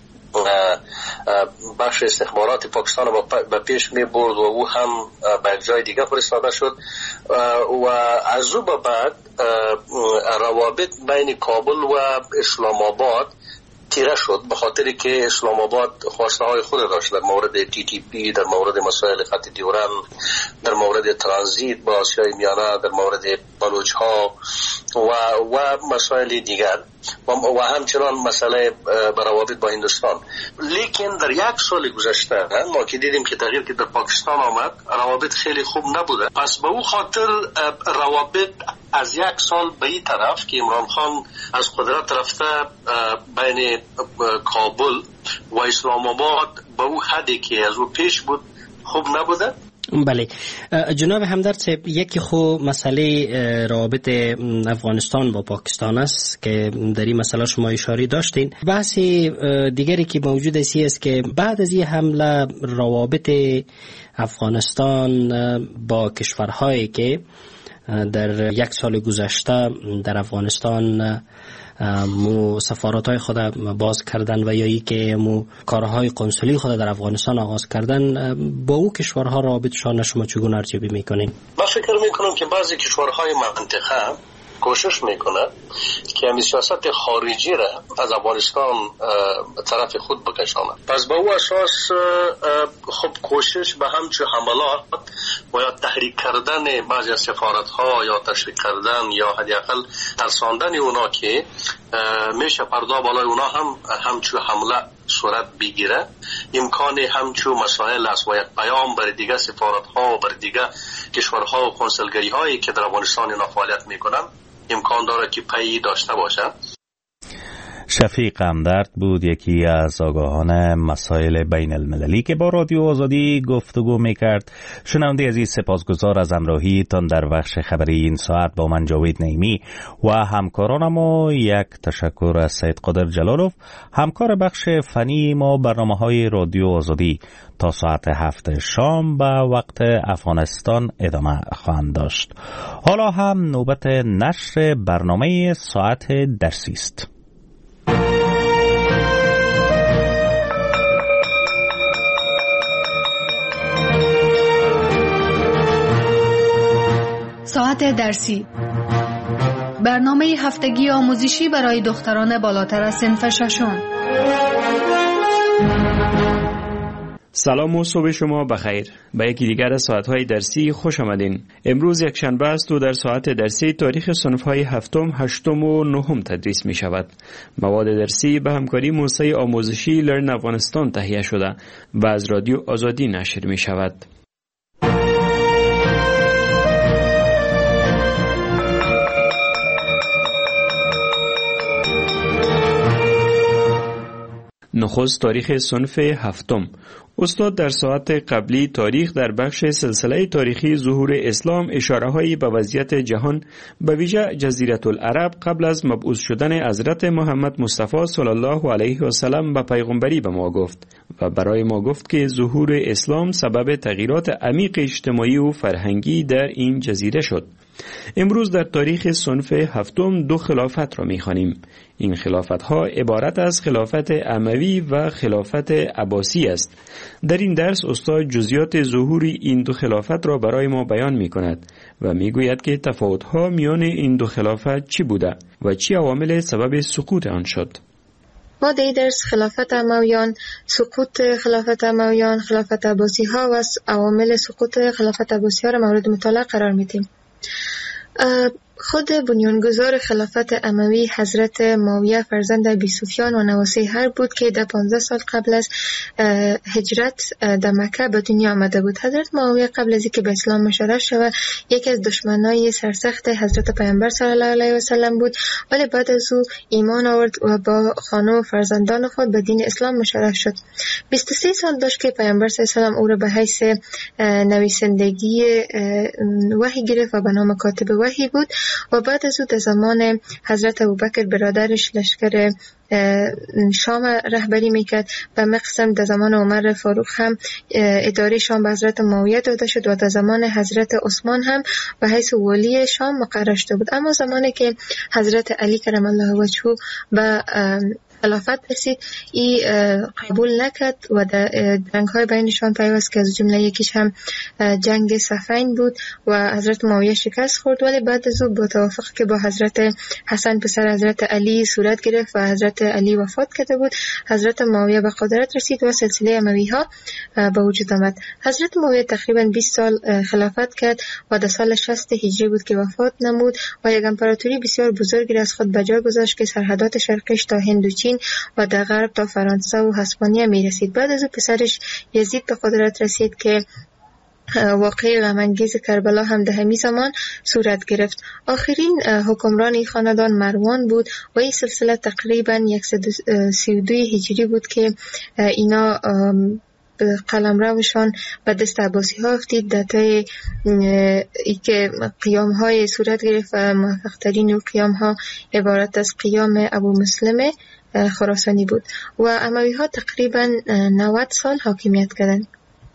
بخش استخبارات پاکستان رو به پیش می برد و او هم به یک جای دیگه فرستاده شد و از او به بعد روابط بین کابل و اسلام آباد تیره شد، به خاطری که اسلام آباد خواسته های خود داشت در مورد TTP، در مورد مسائل خط دیورن، در مورد ترانزیت با آسیای میانه، در مورد بلوچ ها و مسائل دیگر و همچنان مسئله روابط با هندوستان. لیکن در یک سال گذشته ما که دیدیم که تغییر که در پاکستان آمد، روابط خیلی خوب نبوده. پس به او خاطر روابط از یک سال به این طرف که عمران خان از قدرت رفته بین کابل و اسلام آباد به او حدی که از او پیش بود خوب نبوده. بله جناب همدرد صاحب، یکی خو مسئله روابط افغانستان با پاکستان است که در این مسئله شما اشاره داشتین. بحث دیگری که موجود است که بعد از این حمله روابط افغانستان با کشورهایی که در یک سال گذشته در افغانستان سفارت‌های خود باز کردن و یا ای که کارهای قنصلی خود در افغانستان آغاز کردن، با او کشورها رابطشان شما چگونه ارزیابی میکنین؟ من فکر میکنم که بعضی کشورهای منطقه کوشش میکنه که همین سیاست خارجی را از افغانستان طرف خود بکشانه. پس به او اساس خب کوشش به همچون حملات و یا تحریک کردن بعضی از سفارت‌ها یا تشویق کردن یا حداقل ترساندن اونا که میشه پردا بالای اونا هم همچون حمله صورت بگیره، امکان همچون مسائل است و یک پیام بر دیگه سفارت‌ها و بر دیگه کشورها و کنسولگری‌هایی که در افغانستان اینا فعالیت میکنن امکان داره که پی داشته باشه. شفیق همدرد بود، یکی از آگاهان مسائل بین المللی که با رادیو آزادی گفتگو میکرد. شنونده عزیز، سپاسگزار از همراهیتان در بخش خبری این ساعت. با من جاوید نعیمی و همکارانم و یک تشکر از سید قادر جلالوف، همکار بخش فنی ما برنامه‌های رادیو آزادی. تا ساعت 7 شام به وقت افغانستان ادامه خواهند داشت. حالا هم نوبت نشر برنامه ساعت درسی است. ساعت درسی، برنامه هفتگی آموزشی برای دختران بالاتر از صنف ششم. سلام و صبح شما بخیر. به یکی دیگر از ساعت‌های درسی خوش آمدین. امروز یک شنبه است و در ساعت درسی تاریخ صنف‌های هفتم، هشتم و نهم تدریس می شود. مواد درسی به همکاری موسسه آموزشی لرن افغانستان تهیه شده و از رادیو آزادی نشر می شود. نخست تاریخ صنف هفتم. استاد در ساعت قبلی تاریخ در بخش سلسله تاریخی ظهور اسلام اشاره‌هایی به وضعیت جهان به ویژه جزیره العرب قبل از مبعوث شدن حضرت محمد مصطفی صلی الله علیه و سلم به پیغمبری به ما گفت و برای ما گفت که ظهور اسلام سبب تغییرات عمیق اجتماعی و فرهنگی در این جزیره شد. امروز در تاریخ صنف هفتم دو خلافت را می‌خوانیم. این خلافت‌ها عبارت از خلافت اموی و خلافت عباسی است. در این درس استاد جزئیات ظهور این دو خلافت را برای ما بیان می‌کند و می‌گوید که تفاوت‌ها میان این دو خلافت چی بوده و چه عوامل سبب سقوط آن شد. ما در درس خلافت امویان، سقوط خلافت امویان، خلافت عباسی ها و عوامل سقوط خلافت عباسی ها را مورد مطالعه قرار میدیم. خود بنیانگذار خلافت اموی حضرت معاویه فرزند ابی سفیان و نواسه حرب بود که در 15 سال قبل از هجرت در مکه به دنیا آمده بود. حضرت معاویه قبل از اینکه به اسلام مشرف شود یکی از دشمنای سرسخت حضرت پیامبر صلی الله علیه و سلم بود، ولی بعد از او ایمان آورد و با خانه و فرزندان خود به دین اسلام مشرف شد. 23 سال داشت که پیامبر صلی الله علیه و سلم او را به حیث نویسندگی وحی گرفت و به نام کاتب وحی بود و بعد از او در زمان حضرت ابوبکر برادرش لشکر شام رهبری میکرد و مقسم در زمان عمر فاروق هم اداره شام به حضرت معاویه داده شد و در زمان حضرت عثمان هم به حیث ولی شام مقرر شده بود. اما زمانی که حضرت علی کرم الله وجهه به خلافت رسید ای قبول نکرد و در جنگ‌های بینشان پیوست که از جمله یکیش هم جنگ صفین بود و حضرت معاویه شکست خورد، ولی بعد از او با توافق که با حضرت حسن پسر حضرت علی صورت گرفت و حضرت علی وفات کرده بود، حضرت معاویه به قدرت رسید و سلسله اموی ها به وجود آمد. حضرت معاویه تقریبا 20 سال خلافت کرد و در سال 60 هجری بود که وفات نمود و یک امپراتوری بسیار بزرگی از خود به جا گذاشت که سرحدات شرقیش تا هند و چین و در غرب تا فرانسه و اسپانیا می رسید. بعد از او پسرش یزید به قدرت رسید که واقعه غم‌انگیز کربلا هم در همین زمان صورت گرفت. آخرین حکمران این خاندان مروان بود و این سلسله تقریبا 132 هجری بود که اینا قلمروشان به دست عباسی ها افتید. در طی ای که قیام های صورت گرفت و موفق ترین قیام ها عبارت از قیام ابو مسلم خراسانی بود و اموی ها تقریبا 90 سال حاکمیت کردند.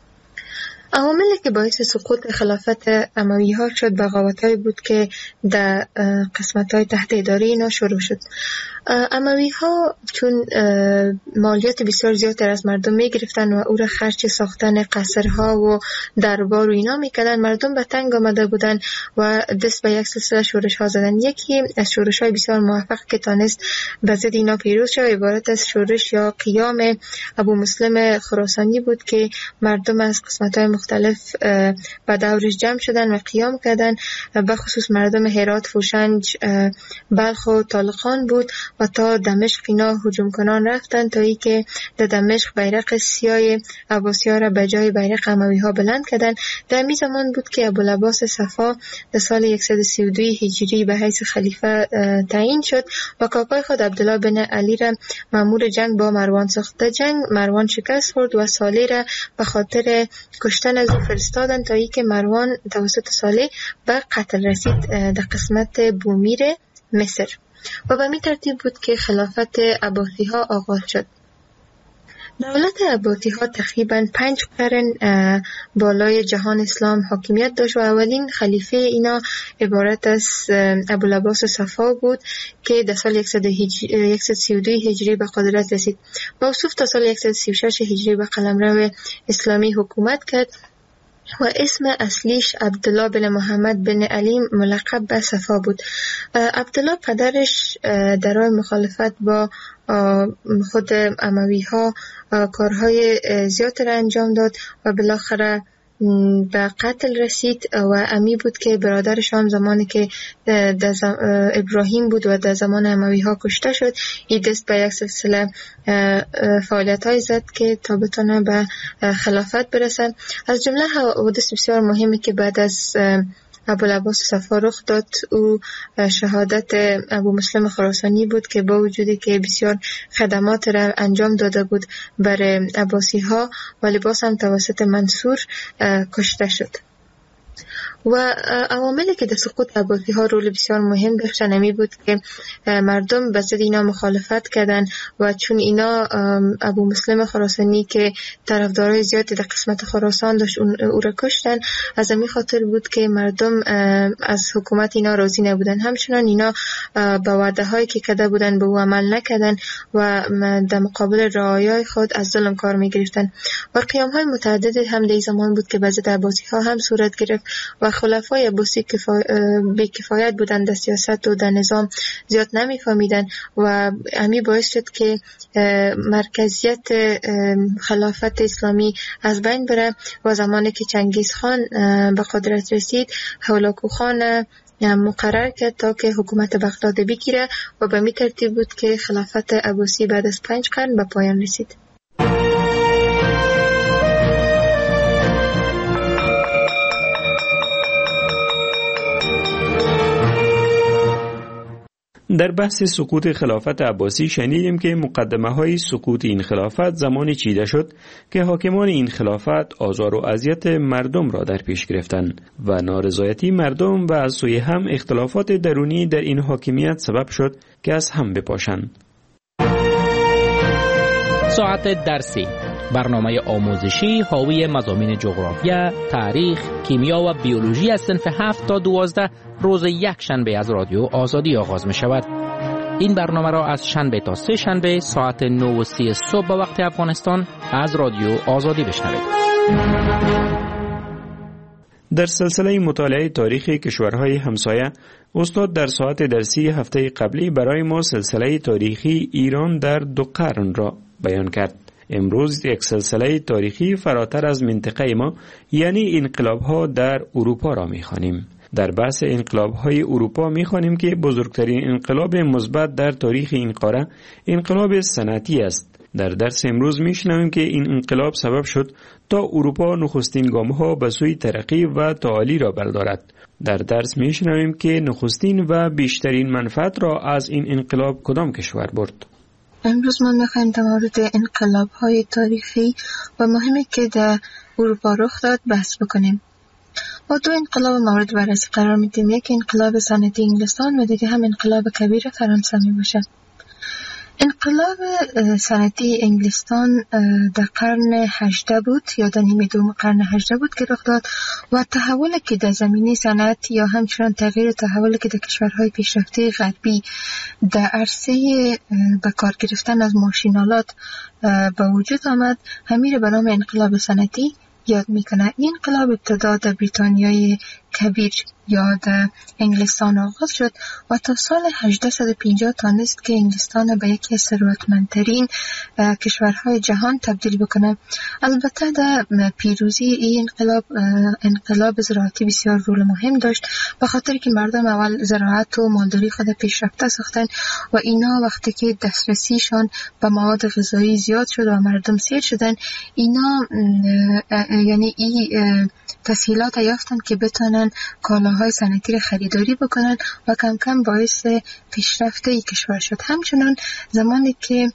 عواملی که باعث سقوط خلافت اموی ها شد بغاوت‌هایی بود که در قسمت‌های تحت اداره اینا شروع شد. اموی ها چون مالیات بسیار زیاد از مردم می گرفتن و او را خرج ساختن قصرها و دربار و اینا می کردن، مردم به تنگ آمده بودن و دست به یک سلسله شورش ها زدن. یکی از شورش های بسیار موفق که تانست به ضد اینا پیروز شد عبارت از شورش یا قیام ابو مسلم خراسانی بود که مردم از قسمت های مختلف به دورش جمع شدن و قیام کردن، به خصوص مردم هرات، فوشنج، بلخ و طالقان بود و تا دمشق اینا هجوم کنان رفتن تا ای که در دمشق بیرق سیاه عباسی‌ها را به جای بیرق اموی ها بلند کردن. در می زمان بود که ابوالعباس صفا در سال 132 هجری به حیث خلیفه تعیین شد و کاکای خود عبدالله بن علی را مأمور جنگ با مروان ساخت. در جنگ مروان شکست خورد و صالح را به خاطر کشتن از او فرستادن تا ای که مروان توسط صالح به قتل رسید در قسمت بومیر مصر و به می ترتیب بود که خلافت عباسی ها آغاز شد. دولت عباسی ها تقریبا 5 قرن بالای جهان اسلام حاکمیت داشت و اولین خلیفه اینا عبارت از ابوالعباس صفا بود که در سال 132 هجری به قدرت رسید. با وصوف تا سال 136 هجری به قلمرو اسلامی حکومت کرد و اسم اصلیش عبدالله بن محمد بن علی ملقب به صفا بود. عبدالله پدرش در راه مخالفت با خود اموی ها کارهای زیاد را انجام داد و بالاخره به قتل رسید و امی بود که برادرش هم زمانی که ابراهیم بود و در زمان اموی ها کشته شد این دست به یک سلسله فعالیت های زد که تا بتونه به خلافت برسن. از جمله حوادث بسیار مهمی که بعد از ابوالعباس صفا رخ داد او شهادت ابو مسلم خراسانی بود که با وجودی که بسیار خدمات را انجام داده بود بر عباسی ها ولی باز هم توسط منصور کشته شد. و عواملی که در سقوط عباسی ها رول بسیار مهم داشتن همی بود که مردم به ضد اینا مخالفت کردن و چون اینا ابو مسلم خراسانی که طرفدارای زیادی در قسمت خراسان داشت او را کشتن، از همین خاطر بود که مردم از حکومت اینا راضی نبودن. همچنان اینا به وعده هایی که کرده بودن به او عمل نکردن و در مقابل رعایای خود از ظلم کار می گرفتن. و قیام های متعدد هم در زمان بود که به ضد عباسی ها هم صورت گرفت و خلفای عباسی به کفایت بودن در سیاست و در نظام زیاد نمیفهمیدن و همین باعث شد که مرکزیت خلافت اسلامی از بین بره و زمانی که چنگیز خان به قدرت رسید هولاکو خان مقرر کرد تا که حکومت بغداد بگیره و به می ترتیب بود که خلافت عباسی بعد از 5 قرن به پایان رسید. در بحث سقوط خلافت عباسی شنیدیم که مقدمه های سقوط این خلافت زمانی چیده شد که حاکمان این خلافت آزار و اذیت مردم را در پیش گرفتند و نارضایتی مردم و از سوی هم اختلافات درونی در این حاکمیت سبب شد که از هم بپاشند. ساعت درسی، برنامه آموزشی حاوی مضامین جغرافیا، تاریخ، کیمیا و بیولوژی از صنف 7 تا 12 روز یک شنبه از رادیو آزادی آغاز می شود. این برنامه را از شنبه تا 3 شنبه ساعت 9:30 صبح به وقت افغانستان از رادیو آزادی بشنوید. در سلسله مطالعه تاریخی کشورهای همسایه، استاد در ساعت درسی هفته قبلی برای ما سلسله تاریخی ایران در 2 قرن را بیان کرد. امروز یک سلسله تاریخی فراتر از منطقه ما یعنی انقلاب‌ها در اروپا را می‌خوانیم. در بحث انقلاب‌های اروپا می‌خوانیم که بزرگترین انقلاب مثبت در تاریخ این قاره انقلاب صنعتی است. در درس امروز میشنویم که این انقلاب سبب شد تا اروپا نخستین گام‌ها به سوی ترقی و تعالی را بردارد. در درس میشنویم که نخستین و بیشترین منفعت را از این انقلاب کدام کشور برد. امروز ما میخوایم در مورد انقلاب‌های تاریخی و مهمی که در اروپا رخ داد بحث بکنیم. ما دو انقلاب مورد بررسی قرار میدیم، یک انقلاب صنعتی انگلستان و دیگه هم انقلاب کبیر فرانسه می باشه. انقلاب صنعتی انگلستان در قرن 18 بود یا در نیمه دوم قرن 18 بود که رخ داد و تحولی که در زمینه صنعت یا همچنان تغییر تحولی که در کشورهای پیشرفته غربی در عرصه به کار گرفتن از ماشین‌آلات به وجود آمد، همین به نام انقلاب صنعتی یاد میکنه. این انقلاب ابتدا در بریتانیای کبیر یا در انگلستان آغاز شد و تا سال 1850 تانست که انگلستان به یکی از ثروتمندترین کشورهای جهان تبدیل بکنه. البته در پیروزی این انقلاب زراعتی بسیار رول مهم داشت، به خاطر که مردم اول زراعت و مالداری خود پیشرفته ساختن و اینا وقتی که دسترسیشان به مواد غذایی زیاد شد و مردم سیر شدن، اینا یعنی این تسهیلات یافتن که بتونن کالاهای صنعتی را خریداری بکنن و کم کم باعث پیشرفت این کشور شد. همچنان زمانی که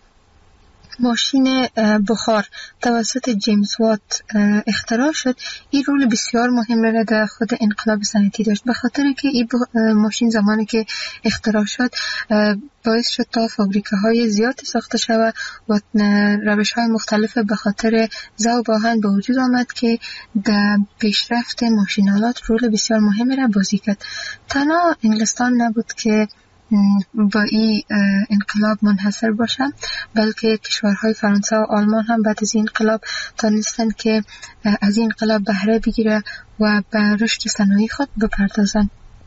ماشین بخار توسط جیمز وات اختراع شد، این رول بسیار مهم را در خود انقلاب صنعتی داشت، به خاطر که این ماشین زمانی که اختراع شد باعث شد تا فابریکه‌های زیادی ساخته شود و روش‌های مختلف به خاطر ذوب آهن به وجود آمد که در پیشرفت ماشین‌آلات رول بسیار مهمی را بازی کرد. تنها انگلستان نبود که با این انقلاب منحصر باشند، بلکه کشورهای فرانسه و آلمان هم بعد از این انقلاب تانستند که از این انقلاب بهره بگیره و به رشد صنایع خود بپردازند.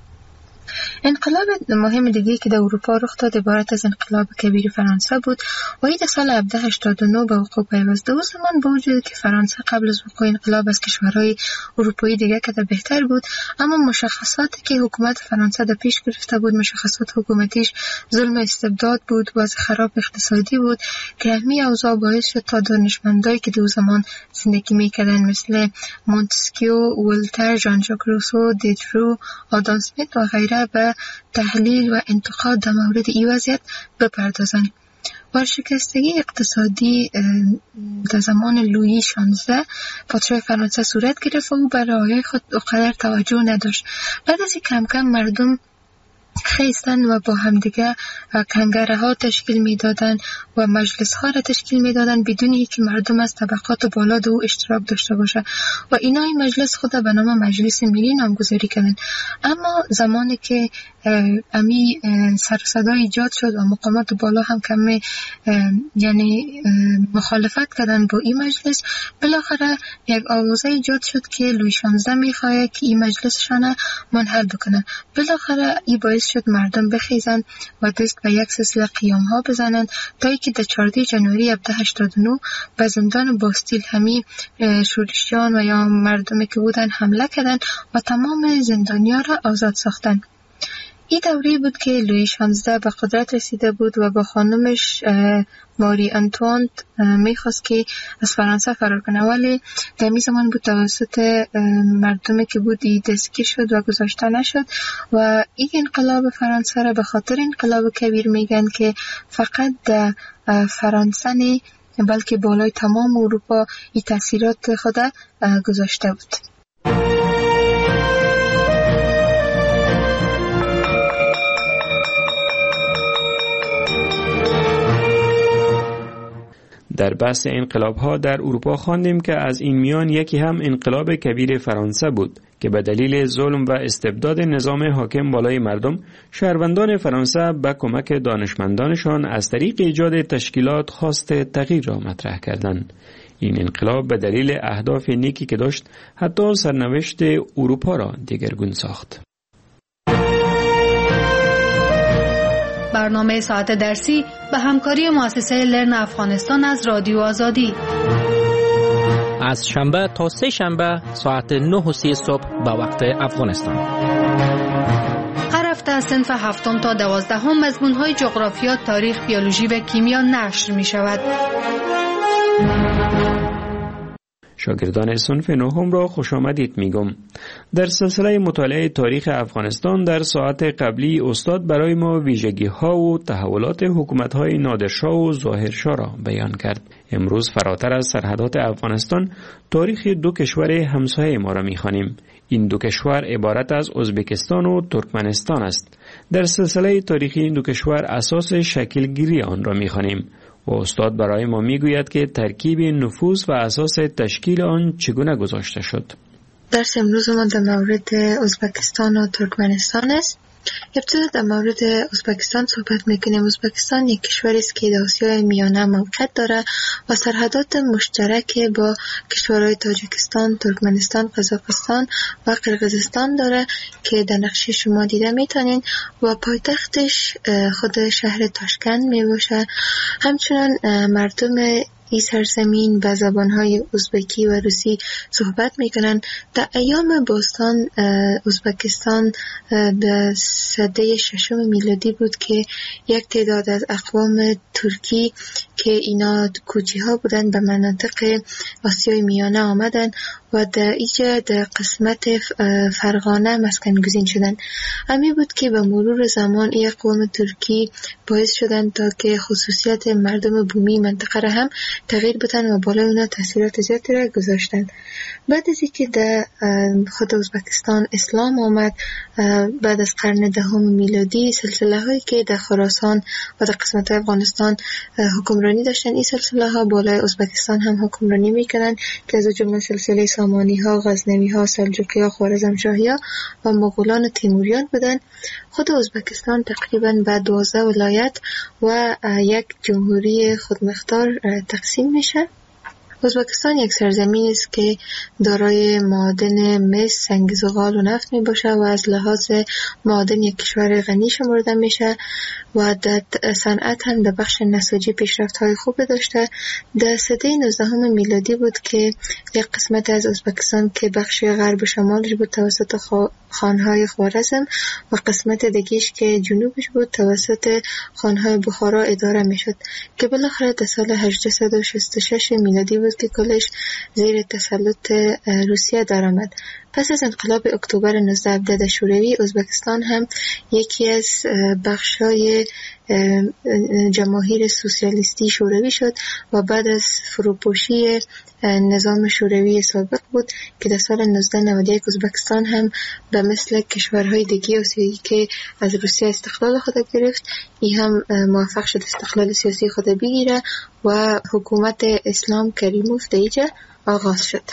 انقلاب مهم دیگه که در اروپا رخ داد عبارت از انقلاب کبیر فرانسه بود و این در سال 1789 به وقوع پیوست. او زمان با وجود که فرانسه قبل از وقوع انقلاب از کشورهای اروپایی دیگه که بهتر بود، اما مشخصاتی که حکومت فرانسه در پیش گرفته بود، مشخصات حکومتیش ظلم استبداد بود، وضع خراب اقتصادی بود که همین اوضاع باعث شد تا دانشمندایی که در زمان زندگی میکردن مثل مونتسکیو، ولتر، ژان ژاک روسو، دیدرو، آدام اسمیت و غیره به تحلیل و انتقاد در مورد این وضعیت بپردازند. ورشکستگی اقتصادی در زمان لویی 16 پادشاه فرانسه صورت گرفت و او به رعایای خود اونقدر توجه نداشت. بعد از کم کم مردم خیستن و با همدیگه کنگره ها تشکیل میدادن و مجلس ها را تشکیل میدادن بدون اینکه مردم از طبقات بالا دو اشتراک داشته باشه و اینا این مجلس خود به نام مجلس ملی نامگذاری کردن. اما زمانی که امی سر و صدا ایجاد شد و مقامات بالا هم کمی یعنی مخالفت کردن با این مجلس، بالاخره یک آوازه ایجاد شد که لویی 16 میخواد که این مجلسشان منحل بکنه. بالاخره این باعث شد مردم بخیزن و دست به یک سلسله قیام ها بزنن تا اینکه در 14 جنوری 1789 به زندان باستیل همی شورشیان و یا مردمی که بودن حمله کردن و تمام زندانیان را آزاد ساختن. این دوری بود که لویی 16 به قدرت رسیده بود و با خانمش ماری انتوانت میخواست که از فرانسه فرار کنه، ولی در می زمان بود توسط مردمی که بود دستگیر شد و گذاشته نشد و این انقلاب فرانسه را به خاطر انقلاب کبیر میگن که فقط در فرانسه نه بلکه بالای تمام اروپا این تاثیرات خود گذاشته بود. در بحث انقلاب‌ها در اروپا خواندیم که از این میان یکی هم انقلاب کبیر فرانسه بود که به دلیل ظلم و استبداد نظام حاکم بالای مردم، شهروندان فرانسه به کمک دانشمندانشان از طریق ایجاد تشکیلات خواست تغییر را مطرح کردند. این انقلاب به دلیل اهداف نیکی که داشت حتی سرنوشت اروپا را دیگرگون ساخت. برنامه ساعت درسی به همکاری مؤسسه لرن افغانستان از رادیو آزادی از شنبه تا سه شنبه ساعت 9:30 صبح به وقت افغانستان. هر هفته از صنف 7 تا 12 مضمون‌های جغرافیا، تاریخ، بیولوژی و کیمیا نشر می‌شود. شاگردان صنف 9 را خوش آمدید میگم. در سلسله مطالعه تاریخ افغانستان در ساعت قبلی استاد برای ما ویژگی ها و تحولات حکومت های نادرشاه و ظاهرشاه را بیان کرد. امروز فراتر از سرحدات افغانستان تاریخ دو کشور همسایه ما را میخوانیم. این دو کشور عبارت از ازبکستان و ترکمنستان است. در سلسله تاریخی این دو کشور اساس شکل گیری آن را میخوانیم و استاد برای ما میگوید که ترکیب نفوذ و اساس تشکیل آن چگونه گذاشته شد. درس امروز ما در مورد ازبکستان و ترکمنستان است. ابتدا در مورد ازبکستان صحبت میکنیم. ازبکستان یک کشوری است که در آسیای میانه موقعیت داره و سرحدات مشترک با کشورهای تاجیکستان، ترکمنستان، قزاقستان و قرقیزستان داره که در نقشه شما دیده میتونین و پایتختش خود شهر تاشکند میباشه. همچنان مردم این سرزمین به زبانهای ازبکی و روسی صحبت میکنن. در ایام باستان ازبکستان به سده 6 میلادی بود که یک تعداد از اقوام ترکی که اینا کوچی ها بودن به مناطق آسیای میانه آمدن و در اینجا در قسمت فرغانه مسکن گزین شدن. امی بود که به مرور زمان این اقوام ترکی باعث شدن تا که خصوصیت مردم بومی منطقه را هم تغییر بدن و بالای اونا تاثیرات زیادی را گذاشتن. بعد از اینکه در خود ازبکستان اسلام آمد بعد از قرن 10 میلادی، سلسله هایی که در خراسان و در قسمت افغانستان حکمرانی داشتن، این سلسله ها بالای ازبکستان هم حکمرانی میکنن که از جمله سلسله سامانی ها، غزنوی ها، سلجوقی ها، خوارزمشاهی ها و مغولان و تیموریان بودن. خود ازبکستان تقریبا به 12 ولایت و یک جمهوری خودمختار تقسیم میشه. ازبکستان یک سرزمین است که دارای معادن مس، سنگ زغال و نفت می باشه و از لحاظ معادن یک کشور غنی شمرده میشه و در صنعت هم در بخش نساجی پیشرفت های خوب داشته. در سده 19 میلادی بود که یک قسمت از ازبکستان که بخش غرب و شمالش بود توسط خانهای خوارزم و قسمت دیگه‌اش که جنوبش بود توسط خانهای بخارا اداره میشد که بالاخره در سال 1866 میلادی بود که کلش زیر تسلط روسیه درآمد. پس از انقلاب اکتبر 1917 شوروی، ازبکستان هم یکی از بخشای جماهیر سوسیالیستی شوروی شد و بعد از فروپاشی نظام شوروی سابق بود که در سال 1991 ازبکستان هم به مثل کشورهای دیگه آسیایی که از روسیه استقلال خود گرفت، این هم موفق شد استقلال سیاسی خود بگیره و حکومت اسلام کریموف در اینجا آغاز شد.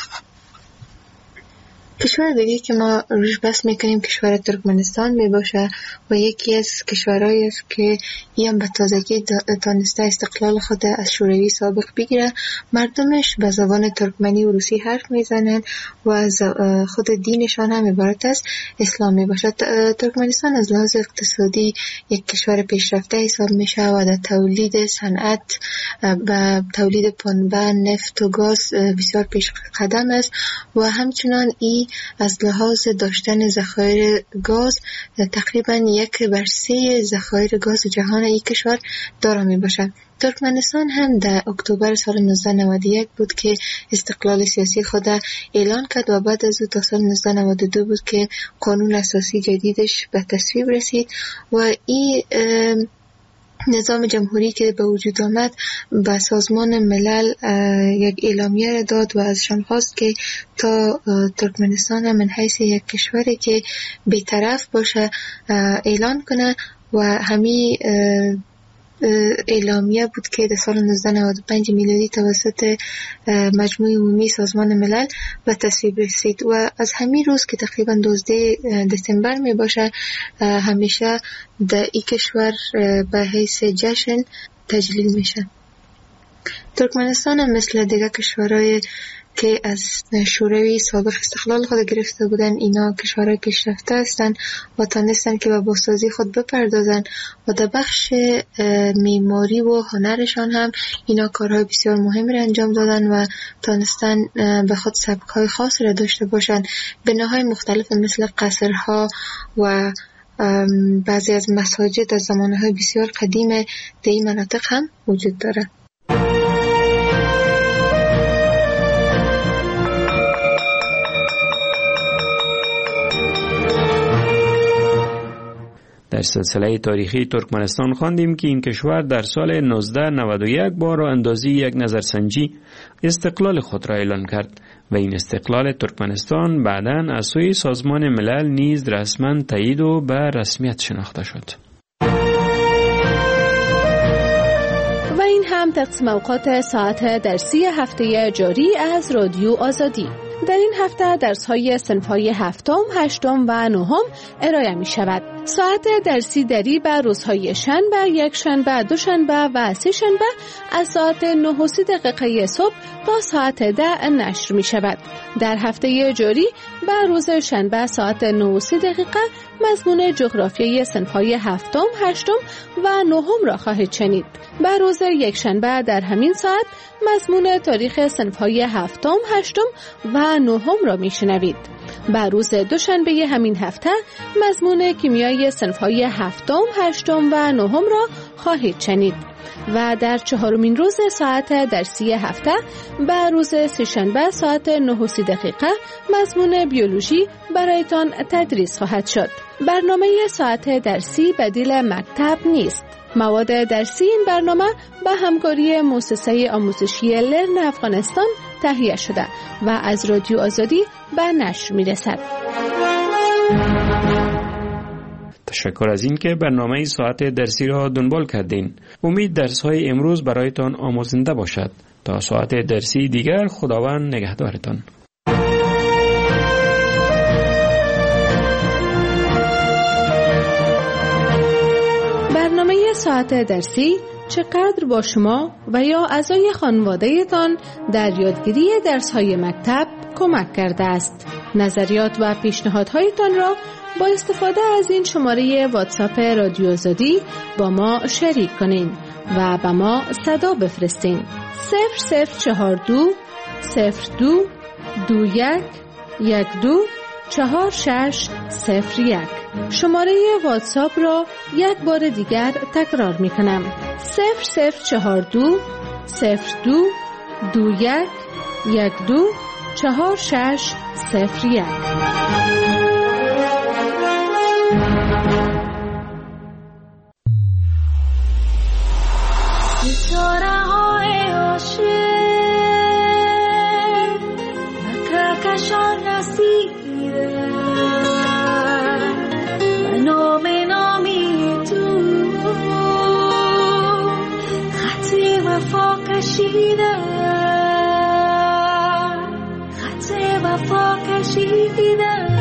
کشور دیگه که ما روش بحث میکنیم کشور ترکمنستان میباشه و یکی از کشورهایی است که این به تازگی تانسته استقلال خود از شوروی سابق بگیره. مردمش به زبان ترکمنی و روسی حرف میزنن و از خود دینشان هم عبارت از اسلام میباشه. ترکمنستان از لحاظ اقتصادی یک کشور پیشرفته حساب میشه و در تولید صنعت و تولید پنبه، نفت و گاز بسیار پیش قدم است و همچنان این از لحاظ داشتن ذخایر گاز تقریبا 1/3 ذخایر گاز جهان این کشور دارا می باشد. ترکمنستان هم در اکتبر سال 1991 بود که استقلال سیاسی خود اعلان کرد و بعد از او تا سال 1992 بود که قانون اساسی جدیدش به تصویب رسید و این نظام جمهوری که به وجود آمد به سازمان ملل یک اعلامیه داد و ازشان خواست که تا ترکمنستان من حیث یک کشوری که بی‌طرف باشه اعلان کنه و همین اعلامیه بود که در سال 1995 میلادی توسط مجموعه عمومی سازمان ملل به تصویب رسید و از همین روز که تقریبا 12 دسامبر می باشه همیشه در این کشور به حیث جشن تجلیل میشه. ترکمنستان هم مثل دیگر کشورهای که از شوروی سابق استقلال خود گرفته بودن، اینا کشورهای پیشرفته هستند و تانستن که به بازسازی خود بپردازن و در بخش معماری و هنرشان هم اینا کارهای بسیار مهمی را انجام دادن و تانستن به خود سبک‌های خاص را داشته باشند. بناهای مختلف مثل قصرها و بعضی از مساجد از زمانهای بسیار قدیم در این مناطق هم وجود داره. در سلسله تاریخی ترکمنستان خواندیم که این کشور در سال 1991 با راه اندازی یک نظرسنجی استقلال خود را اعلان کرد و این استقلال ترکمنستان بعداً از سوی سازمان ملل نیز رسما تایید و به رسمیت شناخته شد. و این هم تقسیم اوقات ساعت درسی هفته جاری از رادیو آزادی. در این هفته درس‌های صنف‌های هفتم، هشتم و نهم ارائه می‌شود. ساعت درسی دری بر روزهای شنبه، یکشنبه، دوشنبه و سه‌شنبه از ساعت 9:30 صبح تا ساعت 10 نشر می‌شود. در هفته جاری بر روز شنبه ساعت 9:30 مضمون جغرافیای صنف‌های هفتم، هشتم و نهم را خواهید شنید. بر روز یکشنبه در همین ساعت مضمون تاریخ صنف‌های هفتم، هشتم و نهم را میشنوید. بر روز دوشنبه همین هفته مضمون کیمیای صنف‌های هفتم، هشتم و نهم را خواهید شنید. و در چهارمین روز ساعت درسی هفته بر روز سه‌شنبه ساعت 9:30 مضمون بیولوژی برایتان تدریس خواهد شد. برنامه ساعت درسی بدیل مکتب نیست. مواد درسی این برنامه به همکاری مؤسسه آموزشی لرن افغانستان تهیه شده و از رادیو آزادی به نشر می‌رسد. تشکر از این که برنامه ساعت درسی را دنبال کردین. امید درس‌های امروز برایتان آموزنده باشد. تا ساعت درسی دیگر خداوند نگهدارتان. برنامه ساعت درسی چقدر با شما و یا اعضای خانواده‌تان در یادگیری درس‌های مکتب کمک کرده است. نظریات و پیشنهادهایتان را با استفاده از این شماره واتساپ رادیو آزادی با ما شریک کنین و با ما صدا بفرستین. 0042 02 21 12 4601. شماره واتساپ را یک بار دیگر تکرار می کنم. 0042 02 21 12 4601. خط وفا کشیدم